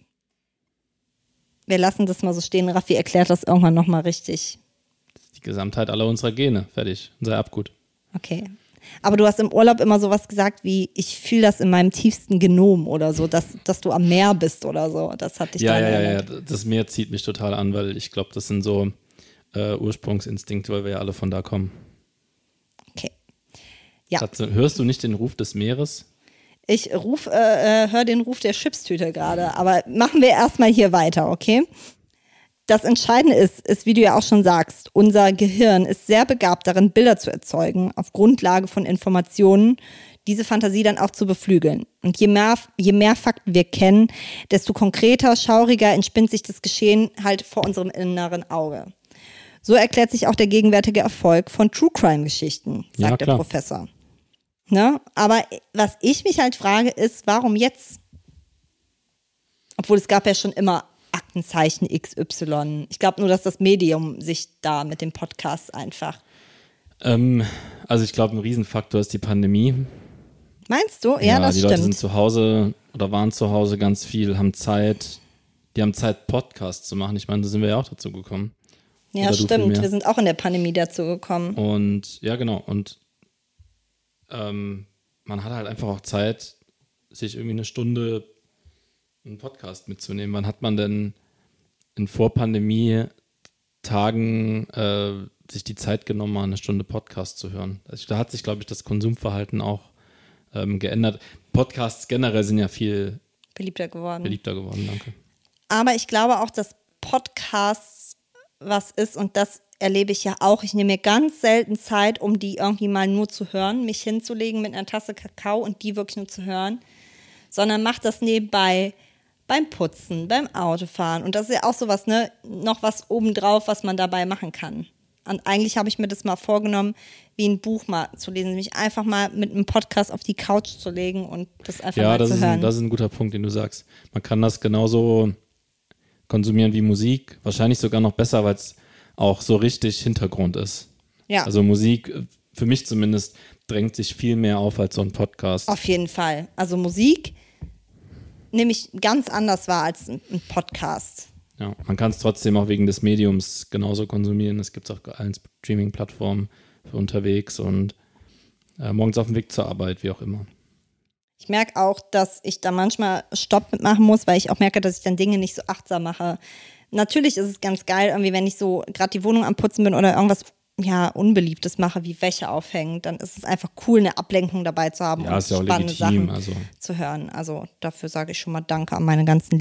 Wir lassen das mal so stehen. Raffi erklärt das irgendwann nochmal richtig. Die Gesamtheit aller unserer Gene. Fertig. Sei ab gut. Okay. Aber du hast im Urlaub immer sowas gesagt wie, ich fühle das in meinem tiefsten Genom oder so, dass, dass du am Meer bist oder so. Das hat dich Ja, daran ja, ja, ja. erinnert. Das Meer zieht mich total an, weil ich glaube, das sind so äh, Ursprungsinstinkte, weil wir ja alle von da kommen. Okay. Ja, Hat, hörst du nicht den Ruf des Meeres? ich ruf, äh, äh, höre den Ruf der Chipstüte gerade, aber machen wir erstmal hier weiter, okay? Das Entscheidende ist, ist, wie du ja auch schon sagst, unser Gehirn ist sehr begabt darin, Bilder zu erzeugen, auf Grundlage von Informationen, diese Fantasie dann auch zu beflügeln. Und je mehr, je mehr Fakten wir kennen, desto konkreter, schauriger entspinnt sich das Geschehen halt vor unserem inneren Auge. So erklärt sich auch der gegenwärtige Erfolg von True-Crime-Geschichten, sagt Ja, der klar. Professor. Ne? Aber was ich mich halt frage, ist, warum jetzt? Obwohl es gab ja schon immer Aktenzeichen X Y. Ich glaube nur, dass das Medium sich da mit dem Podcast einfach. Ähm, also ich glaube, ein Riesenfaktor ist die Pandemie. Meinst du? Ja, Ja, das die stimmt. Leute sind zu Hause oder waren zu Hause ganz viel, haben Zeit, die haben Zeit, Podcasts zu machen. Ich meine, da sind wir ja auch dazu gekommen. Ja, Oder du stimmt. vielmehr. Wir sind auch in der Pandemie dazu gekommen. Und ja, genau. Und ähm, man hat halt einfach auch Zeit, sich irgendwie eine Stunde einen Podcast mitzunehmen. Wann hat man denn in Vor-Pandemie-Tagen äh, sich die Zeit genommen, mal eine Stunde Podcast zu hören? Also da hat sich, glaube ich, das Konsumverhalten auch ähm, geändert. Podcasts generell sind ja viel Beliebter geworden. beliebter geworden, danke. Aber ich glaube auch, dass Podcasts was ist und das erlebe ich ja auch. Ich nehme mir ganz selten Zeit, um die irgendwie mal nur zu hören, mich hinzulegen mit einer Tasse Kakao und die wirklich nur zu hören, sondern mache das nebenbei beim Putzen, beim Autofahren. Und das ist ja auch sowas, ne, noch was obendrauf, was man dabei machen kann. Und eigentlich habe ich mir das mal vorgenommen, wie ein Buch mal zu lesen, mich einfach mal mit einem Podcast auf die Couch zu legen und das einfach Ja, mal das zu ist, hören. ein, das ist ein guter Punkt, den du sagst. Man kann das genauso konsumieren wie Musik, wahrscheinlich sogar noch besser, weil es auch so richtig Hintergrund ist. Ja. Also Musik, für mich zumindest, drängt sich viel mehr auf als so ein Podcast. Auf jeden Fall. Also Musik nehme ich ganz anders wahr als ein ein Podcast. Ja, man kann es trotzdem auch wegen des Mediums genauso konsumieren. Es gibt es auf allen Streaming-Plattformen für unterwegs und äh, morgens auf dem Weg zur Arbeit, wie auch immer. Ich merke auch, dass ich da manchmal Stopp mitmachen muss, weil ich auch merke, dass ich dann Dinge nicht so achtsam mache. Natürlich ist es ganz geil, irgendwie, wenn ich so gerade die Wohnung am Putzen bin oder irgendwas ja, Unbeliebtes mache, wie Wäsche aufhängen, dann ist es einfach cool, eine Ablenkung dabei zu haben Ja, und ist ja auch spannende legitim, Sachen also. zu hören. Also dafür sage ich schon mal Danke an meine ganzen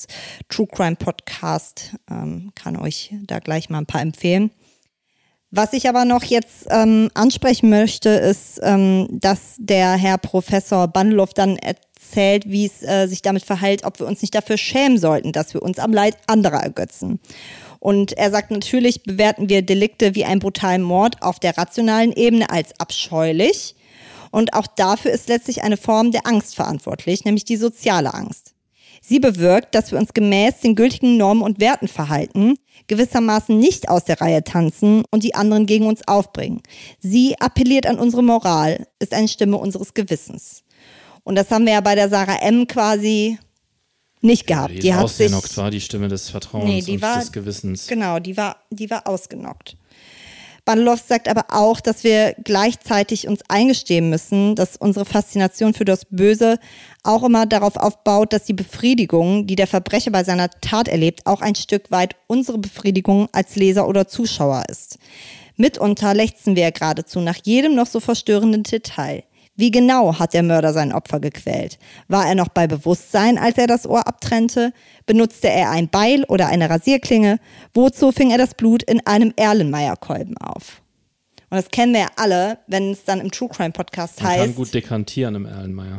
Lieblings-True-Crime-Podcast. Ähm, kann euch da gleich mal ein paar empfehlen. Was ich aber noch jetzt ähm, ansprechen möchte, ist, ähm, dass der Herr Professor Bandelow dann erzählt, wie es äh, sich damit verhält, ob wir uns nicht dafür schämen sollten, dass wir uns am Leid anderer ergötzen. Und er sagt, natürlich bewerten wir Delikte wie einen brutalen Mord auf der rationalen Ebene als abscheulich. Und auch dafür ist letztlich eine Form der Angst verantwortlich, nämlich die soziale Angst. Sie bewirkt, dass wir uns gemäß den gültigen Normen und Werten verhalten, gewissermaßen nicht aus der Reihe tanzen und die anderen gegen uns aufbringen. Sie appelliert an unsere Moral, ist eine Stimme unseres Gewissens. Und das haben wir ja bei der Sarah M. quasi nicht gehabt. Die, die hat sich ausgenockt war die Stimme des Vertrauens Nee, die und war- des Gewissens. Genau, die war, die war ausgenockt. Bandelow sagt aber auch, dass wir gleichzeitig uns eingestehen müssen, dass unsere Faszination für das Böse auch immer darauf aufbaut, dass die Befriedigung, die der Verbrecher bei seiner Tat erlebt, auch ein Stück weit unsere Befriedigung als Leser oder Zuschauer ist. Mitunter lechzen wir ja geradezu nach jedem noch so verstörenden Detail. Wie genau hat der Mörder sein Opfer gequält? War er noch bei Bewusstsein, als er das Ohr abtrennte? Benutzte er ein Beil oder eine Rasierklinge? Wozu fing er das Blut in einem Erlenmeyer-Kolben auf? Und das kennen wir ja alle, wenn es dann im True Crime Podcast Man heißt. kann gut dekantieren im Erlenmeyer.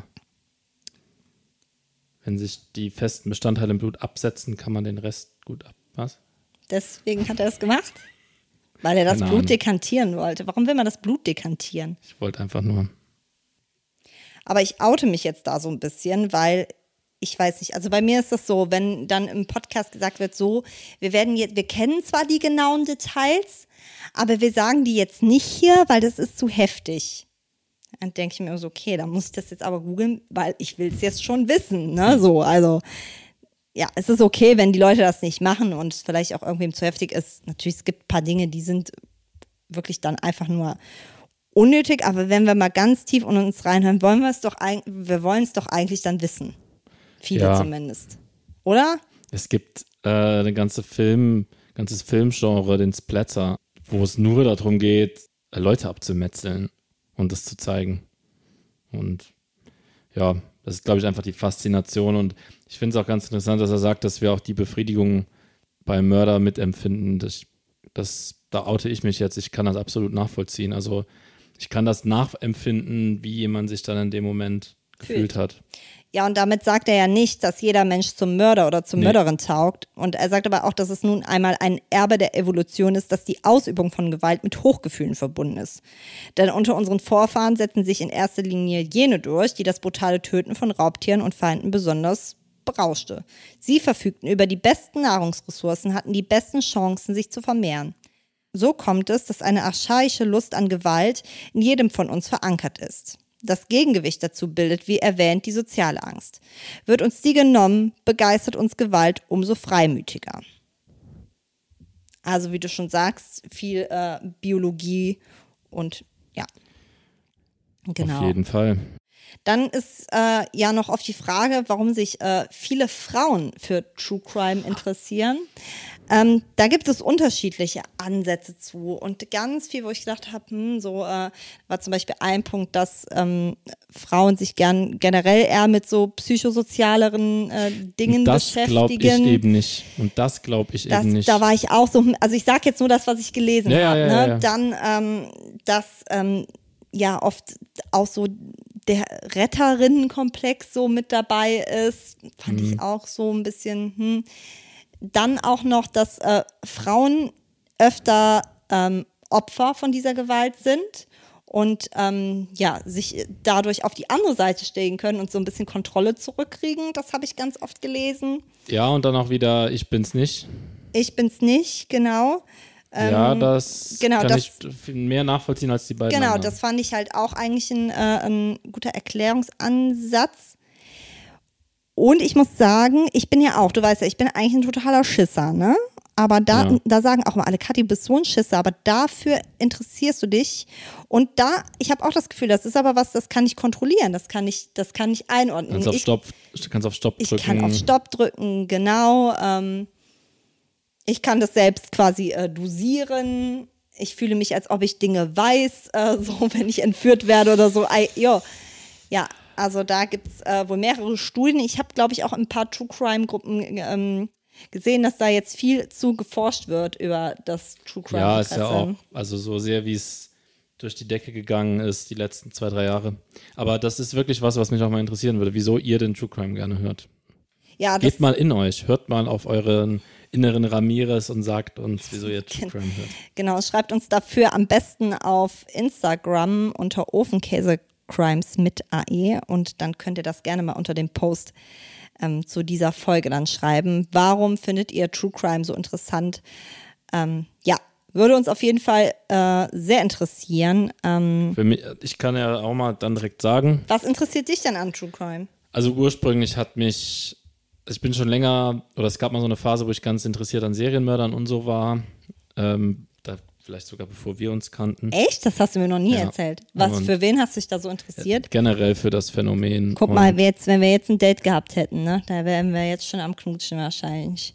Wenn sich die festen Bestandteile im Blut absetzen, kann man den Rest gut ab. Was? Deswegen hat er das gemacht? Weil er das Keine Blut Ahnung. dekantieren wollte. Warum will man das Blut dekantieren? Ich wollte einfach nur. Aber ich oute mich jetzt da so ein bisschen, weil ich weiß nicht, also bei mir ist das so, wenn dann im Podcast gesagt wird, so, wir werden jetzt, wir kennen zwar die genauen Details, aber wir sagen die jetzt nicht hier, weil das ist zu heftig. Dann denke ich mir so, okay, dann muss ich das jetzt aber googeln, weil ich will es jetzt schon wissen, ne, so, also ja, es ist okay, wenn die Leute das nicht machen und es vielleicht auch irgendwem zu heftig ist. Natürlich, es gibt ein paar Dinge, die sind wirklich dann einfach nur unnötig, aber wenn wir mal ganz tief in uns reinhören, wollen wir es doch eigentlich, wir wollen es doch eigentlich dann wissen. Viele Ja. zumindest. Oder? Es gibt äh, eine ganze Film, ganzes Filmgenre, den Splatter, wo es nur darum geht, äh, Leute abzumetzeln und das zu zeigen. Und ja, das ist, glaube ich, einfach die Faszination. Und ich finde es auch ganz interessant, dass er sagt, dass wir auch die Befriedigung beim Mörder mitempfinden. Das, das, da oute ich mich jetzt. Ich kann das absolut nachvollziehen. Also ich kann das nachempfinden, wie jemand sich dann in dem Moment gefühlt hat. Ja, und damit sagt er ja nicht, dass jeder Mensch zum Mörder oder zur Nee. Mörderin taugt. Und er sagt aber auch, dass es nun einmal ein Erbe der Evolution ist, dass die Ausübung von Gewalt mit Hochgefühlen verbunden ist. Denn unter unseren Vorfahren setzen sich in erster Linie jene durch, die das brutale Töten von Raubtieren und Feinden besonders berauschte. Sie verfügten über die besten Nahrungsressourcen, hatten die besten Chancen, sich zu vermehren. So kommt es, dass eine archaische Lust an Gewalt in jedem von uns verankert ist. Das Gegengewicht dazu bildet, wie erwähnt, die soziale Angst. Wird uns die genommen, begeistert uns Gewalt umso freimütiger. Also wie du schon sagst, viel äh, Biologie und ja. Genau. Auf jeden Fall. Dann ist äh, ja noch auf die Frage, warum sich äh, viele Frauen für True Crime interessieren. Ähm, da gibt es unterschiedliche Ansätze zu und ganz viel, wo ich gedacht habe, hm, so äh, war zum Beispiel ein Punkt, dass ähm, Frauen sich gern generell eher mit so psychosozialeren äh, Dingen das beschäftigen. Das glaube ich eben nicht. Und das glaube ich das, eben nicht. Da war ich auch so, also ich sage jetzt nur das, was ich gelesen ja, habe. ja, Ne? ja, ja. Dann, ähm, dass ähm, ja oft auch so der Retterinnenkomplex so mit dabei ist, fand Mhm. ich auch so ein bisschen, hm. Dann auch noch, dass äh, Frauen öfter ähm, Opfer von dieser Gewalt sind und ähm, ja, sich dadurch auf die andere Seite stellen können und so ein bisschen Kontrolle zurückkriegen. Das habe ich ganz oft gelesen. Ja, und dann auch wieder, ich bin's nicht. Ich bin's nicht, genau. Ähm, ja, das genau, kann das, ich mehr nachvollziehen als die beiden Genau, anderen. das fand ich halt auch eigentlich ein, äh, ein guter Erklärungsansatz. Und ich muss sagen, ich bin ja auch, du weißt ja, ich bin eigentlich ein totaler Schisser, ne? Aber da, Ja. da sagen auch mal alle, Kathi, du bist so ein Schisser, aber dafür interessierst du dich. Und da, ich habe auch das Gefühl, das ist aber was, das kann ich kontrollieren, das kann ich, das kann ich einordnen. Kannst auf ich, Stopp, kannst auf Stopp drücken. Ich kann auf Stopp drücken, genau. Ähm, ich kann das selbst quasi äh, dosieren. Ich fühle mich, als ob ich Dinge weiß, äh, so wenn ich entführt werde oder so. I, jo. Ja, also da gibt es äh, wohl mehrere Studien. Ich habe, glaube ich, auch ein paar True-Crime-Gruppen ähm, gesehen, dass da jetzt viel zu geforscht wird über das True-Crime. Ja, ist ja auch, also so sehr, wie es durch die Decke gegangen ist, die letzten zwei, drei Jahre. Aber das ist wirklich was, was mich auch mal interessieren würde, wieso ihr den True-Crime gerne hört. Ja, Geht mal in euch, hört mal auf euren inneren Ramirez und sagt uns, wieso ihr True Crime hört. Genau, schreibt uns dafür am besten auf Instagram unter Ofenkäse-Crimes mit A E und dann könnt ihr das gerne mal unter dem Post ähm, zu dieser Folge dann schreiben. Warum findet ihr True Crime so interessant? Ähm, ja, würde uns auf jeden Fall äh, sehr interessieren. Ähm, Für mich, ich kann ja auch mal dann direkt sagen. Was interessiert dich denn an True Crime? Also ursprünglich hat mich, ich bin schon länger, oder es gab mal so eine Phase, wo ich ganz interessiert an Serienmördern und so war. Ähm, da vielleicht sogar bevor wir uns kannten. Echt? Das hast du mir noch nie Ja. erzählt. Was, Und für wen hast du dich da so interessiert? Generell für das Phänomen. Guck und, mal, wir jetzt, wenn wir jetzt ein Date gehabt hätten, ne, da wären wir jetzt schon am Knutschen wahrscheinlich.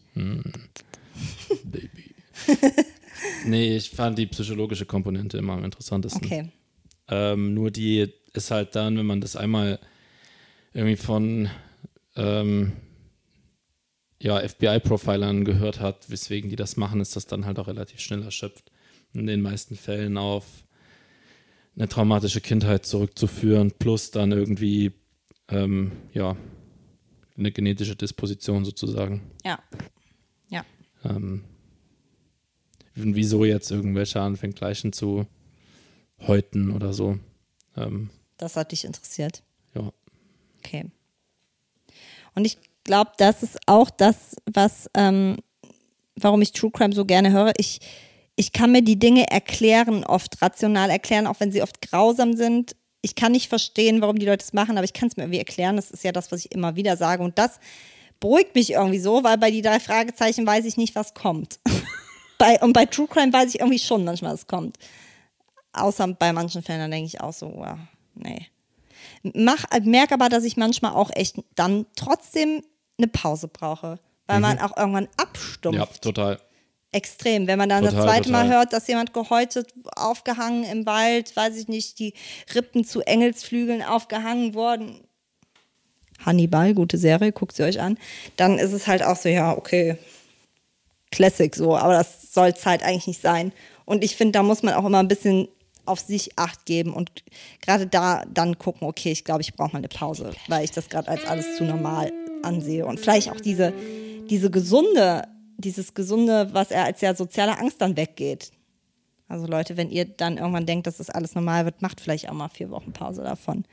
Baby. Nee, ich fand die psychologische Komponente immer am interessantesten. Okay. Ähm, nur die ist halt dann, wenn man das einmal irgendwie von ähm, ja, F B I-Profilern gehört hat, weswegen die das machen, ist das dann halt auch relativ schnell erschöpft. In den meisten Fällen auf eine traumatische Kindheit zurückzuführen, plus dann irgendwie ähm, ja, eine genetische Disposition sozusagen. Ja. Ja. Ähm, wieso jetzt irgendwelche anfängt Leichen zu häuten oder so. Ähm, Das hat dich interessiert. ja. Okay. Und ich glaube, das ist auch das, was, ähm, warum ich True Crime so gerne höre. Ich, ich kann mir die Dinge erklären, oft rational erklären, auch wenn sie oft grausam sind. Ich kann nicht verstehen, warum die Leute es machen, aber ich kann es mir irgendwie erklären. Das ist ja das, was ich immer wieder sage. Und das beruhigt mich irgendwie so, weil bei die drei Fragezeichen weiß ich nicht, was kommt. bei, und bei True Crime weiß ich irgendwie schon manchmal, was kommt. Außer bei manchen Fällen, da denke ich auch so, wow, nee. Mach, merke aber, dass ich manchmal auch echt dann trotzdem eine Pause brauche, weil Mhm. man auch irgendwann abstumpft. Ja, total. Extrem. Wenn man dann Total, das zweite total. Mal hört, dass jemand gehäutet, aufgehangen im Wald, weiß ich nicht, die Rippen zu Engelsflügeln aufgehangen worden. Hannibal, gute Serie, guckt sie euch an. Dann ist es halt auch so, ja, okay, Classic so, aber das soll es halt eigentlich nicht sein. Und ich finde, da muss man auch immer ein bisschen auf sich Acht geben und gerade da dann gucken, okay, ich glaube, ich brauche mal eine Pause, weil ich das gerade als alles zu normal ansehe. Und vielleicht auch diese, diese gesunde, dieses gesunde, was er als ja soziale Angst dann weggeht. Also Leute, wenn ihr dann irgendwann denkt, dass das alles normal wird, macht vielleicht auch mal vier Wochen Pause davon.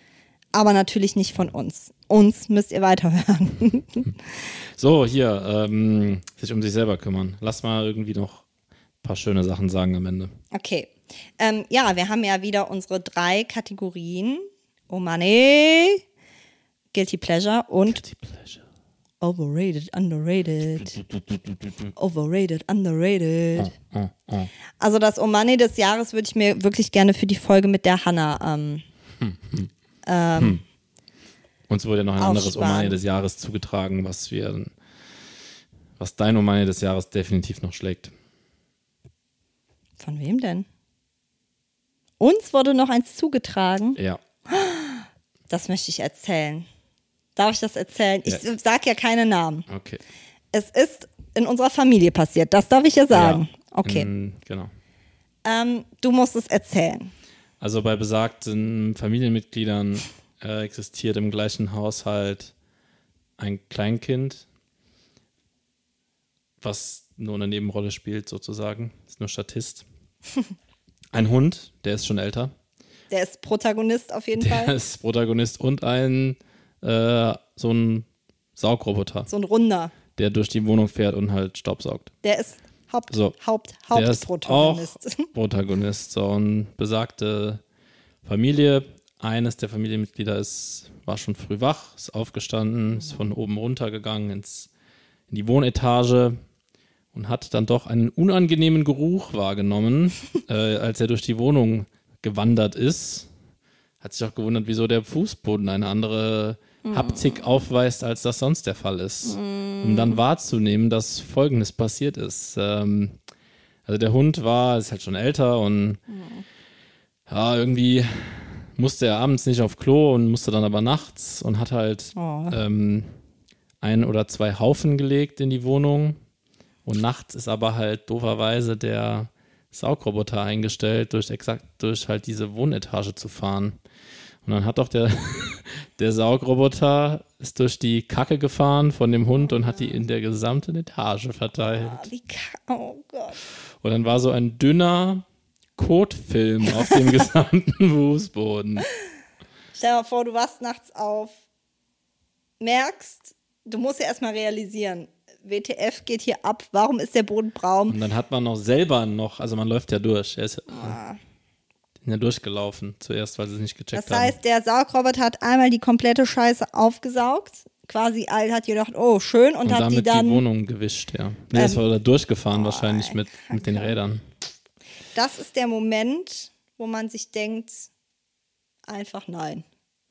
aber natürlich nicht von uns. Uns müsst ihr weiterhören. So, hier, ähm, sich um sich selber kümmern. Lass mal irgendwie noch ein paar schöne Sachen sagen am Ende. Okay. Ähm, ja, wir haben ja wieder unsere drei Kategorien. Oh Mann, ey. Guilty Pleasure und Guilty Pleasure. Overrated, Underrated. Overrated, Underrated. Oh, oh, oh. Also das Oh Money des Jahres würde ich mir wirklich gerne für die Folge mit der Hanna ähm, Hm, hm. ähm, Hm. Uns wurde ja noch ein anderes Oh aufsparen. Money des Jahres zugetragen, was wir, was dein Oh Money des Jahres definitiv noch schlägt. Von wem denn? Uns wurde noch eins zugetragen. Ja. Das möchte ich erzählen. Darf ich das erzählen? Ich Ja. sage ja keine Namen. Okay. Es ist in unserer Familie passiert. Das darf ich ja sagen. Ja, Okay. in, genau. Ähm, du musst es erzählen. Also bei besagten Familienmitgliedern äh, existiert im gleichen Haushalt ein Kleinkind, was nur eine Nebenrolle spielt sozusagen, ist nur Statist. Ein Hund, der ist schon älter, Der ist Protagonist auf jeden der Fall. ist Protagonist und ein äh, so ein Saugroboter, So ein Runder. der durch die Wohnung fährt und halt Staub saugt. Der ist Haupt, So, Haupt, Der ist Hauptprotagonist. auch Protagonist. So eine besagte Familie. Eines der Familienmitglieder ist, war schon früh wach, ist aufgestanden, ist von oben runtergegangen ins, in die Wohnetage und hat dann doch einen unangenehmen Geruch wahrgenommen, äh, als er durch die Wohnung gewandert ist. Hat sich auch gewundert, wieso der Fußboden eine andere Haptik aufweist, als das sonst der Fall ist. Um dann wahrzunehmen, dass Folgendes passiert ist. Ähm, also der Hund war, ist halt schon älter und ja, irgendwie musste er abends nicht auf Klo und musste dann aber nachts und hat halt Oh. ähm, ein oder zwei Haufen gelegt in die Wohnung. Und nachts ist aber halt dooferweise der Saugroboter eingestellt, durch exakt durch halt diese Wohnetage zu fahren. Und dann hat doch der, der Saugroboter ist durch die Kacke gefahren von dem Hund und hat die in der gesamten Etage verteilt. Ah, wie Ka- oh Gott. Und dann war so ein dünner Kotfilm auf dem gesamten Fußboden. Stell dir mal vor, du wachst nachts auf, merkst, du musst ja erstmal realisieren, W T F geht hier ab, warum ist der Boden braun? Und dann hat man noch selber noch, also man läuft ja durch. Er ist Ah. ja durchgelaufen zuerst, weil sie es nicht gecheckt Das heißt, haben. der Saugroboter hat einmal die komplette Scheiße aufgesaugt, quasi all hat gedacht, oh schön, und, Und hat damit die dann, die Wohnung gewischt, ja. Nee, das Ähm, war da durchgefahren oh, wahrscheinlich mit, mit den Kacke. Rädern. das ist der Moment, wo man sich denkt, einfach nein.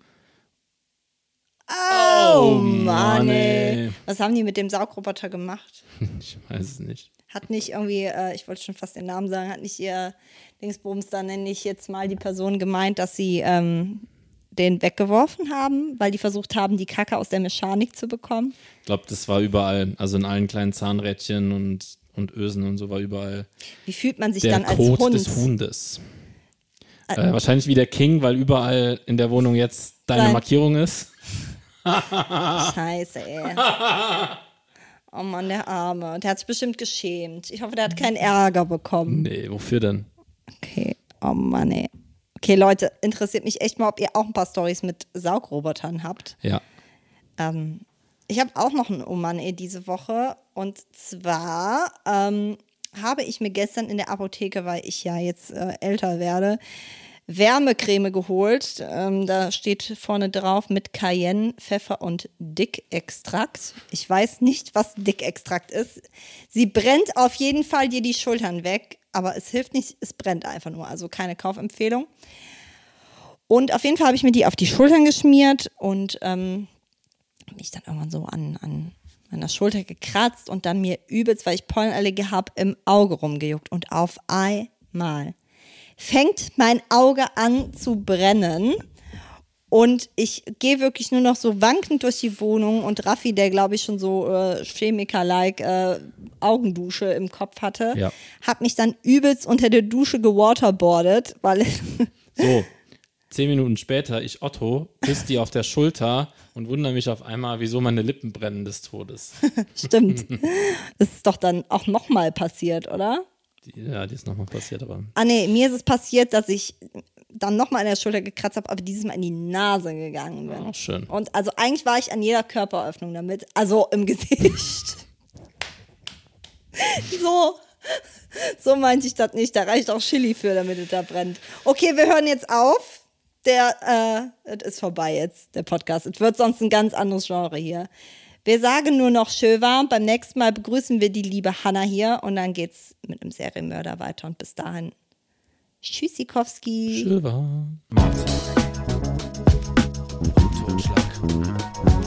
Oh, Mann, ey. ey. Was haben die mit dem Saugroboter gemacht? Ich weiß es nicht. Hat nicht irgendwie, äh, ich wollte schon fast den Namen sagen, hat nicht ihr Dingsbums, dann nenne ich jetzt mal die Person gemeint, dass sie ähm, den weggeworfen haben, weil die versucht haben, die Kacke aus der Mechanik zu bekommen? Ich glaube, das war überall, also in allen kleinen Zahnrädchen und, und Ösen und so war überall Wie fühlt man sich der dann als Kot Hund? des Hundes. Äh, wahrscheinlich wie der King, weil überall in der Wohnung jetzt deine Sein- Markierung ist. Scheiße, ey. Oh Mann, der Arme. Der hat sich bestimmt geschämt. Ich hoffe, der hat keinen Ärger bekommen. Nee, wofür denn? Okay, oh Mann, ey. Okay, Leute, interessiert mich echt mal, ob ihr auch ein paar Storys mit Saugrobotern habt. Ja. Ähm, ich habe auch noch ein Oh Mann, ey, diese Woche. Und zwar ähm, habe ich mir gestern in der Apotheke, weil ich ja jetzt äh, älter werde, Wärmecreme geholt. Ähm, da steht vorne drauf mit Cayenne, Pfeffer und Dickextrakt. Ich weiß nicht, was Dickextrakt ist. Sie brennt auf jeden Fall dir die Schultern weg, aber es hilft nicht, es brennt einfach nur. Also keine Kaufempfehlung. Und auf jeden Fall habe ich mir die auf die Schultern geschmiert und ähm, mich dann irgendwann so an, an meiner Schulter gekratzt und dann mir übelst, weil ich Pollenallergie habe, im Auge rumgejuckt. Und auf einmal fängt mein Auge an zu brennen und ich gehe wirklich nur noch so wankend durch die Wohnung und Raffi, der glaube ich schon so äh, Chemiker-like äh, Augendusche im Kopf hatte, Ja. hat mich dann übelst unter der Dusche gewaterboardet, weil So, zehn Minuten später, ich Otto, küsse die auf der Schulter und wundere mich auf einmal, wieso meine Lippen brennen des Todes. stimmt, das ist doch dann auch nochmal passiert, oder? Die, ja, die ist nochmal passiert, aber Ah nee, mir ist es passiert, dass ich dann nochmal an der Schulter gekratzt habe, aber dieses Mal in die Nase gegangen bin. Oh, schön. Und also eigentlich war ich an jeder Körperöffnung damit, also im Gesicht. so, so meinte ich das nicht, da reicht auch Chili für, damit es da brennt. Okay, wir hören jetzt auf. Der, äh, es ist vorbei jetzt, der Podcast. Es wird sonst ein ganz anderes Genre hier. Wir sagen nur noch Schöwa. Beim nächsten Mal begrüßen wir die liebe Hanna hier und dann geht's mit einem Serienmörder weiter. Und bis dahin, Tschüssikowski. Schöwa. Mord. Totschlag.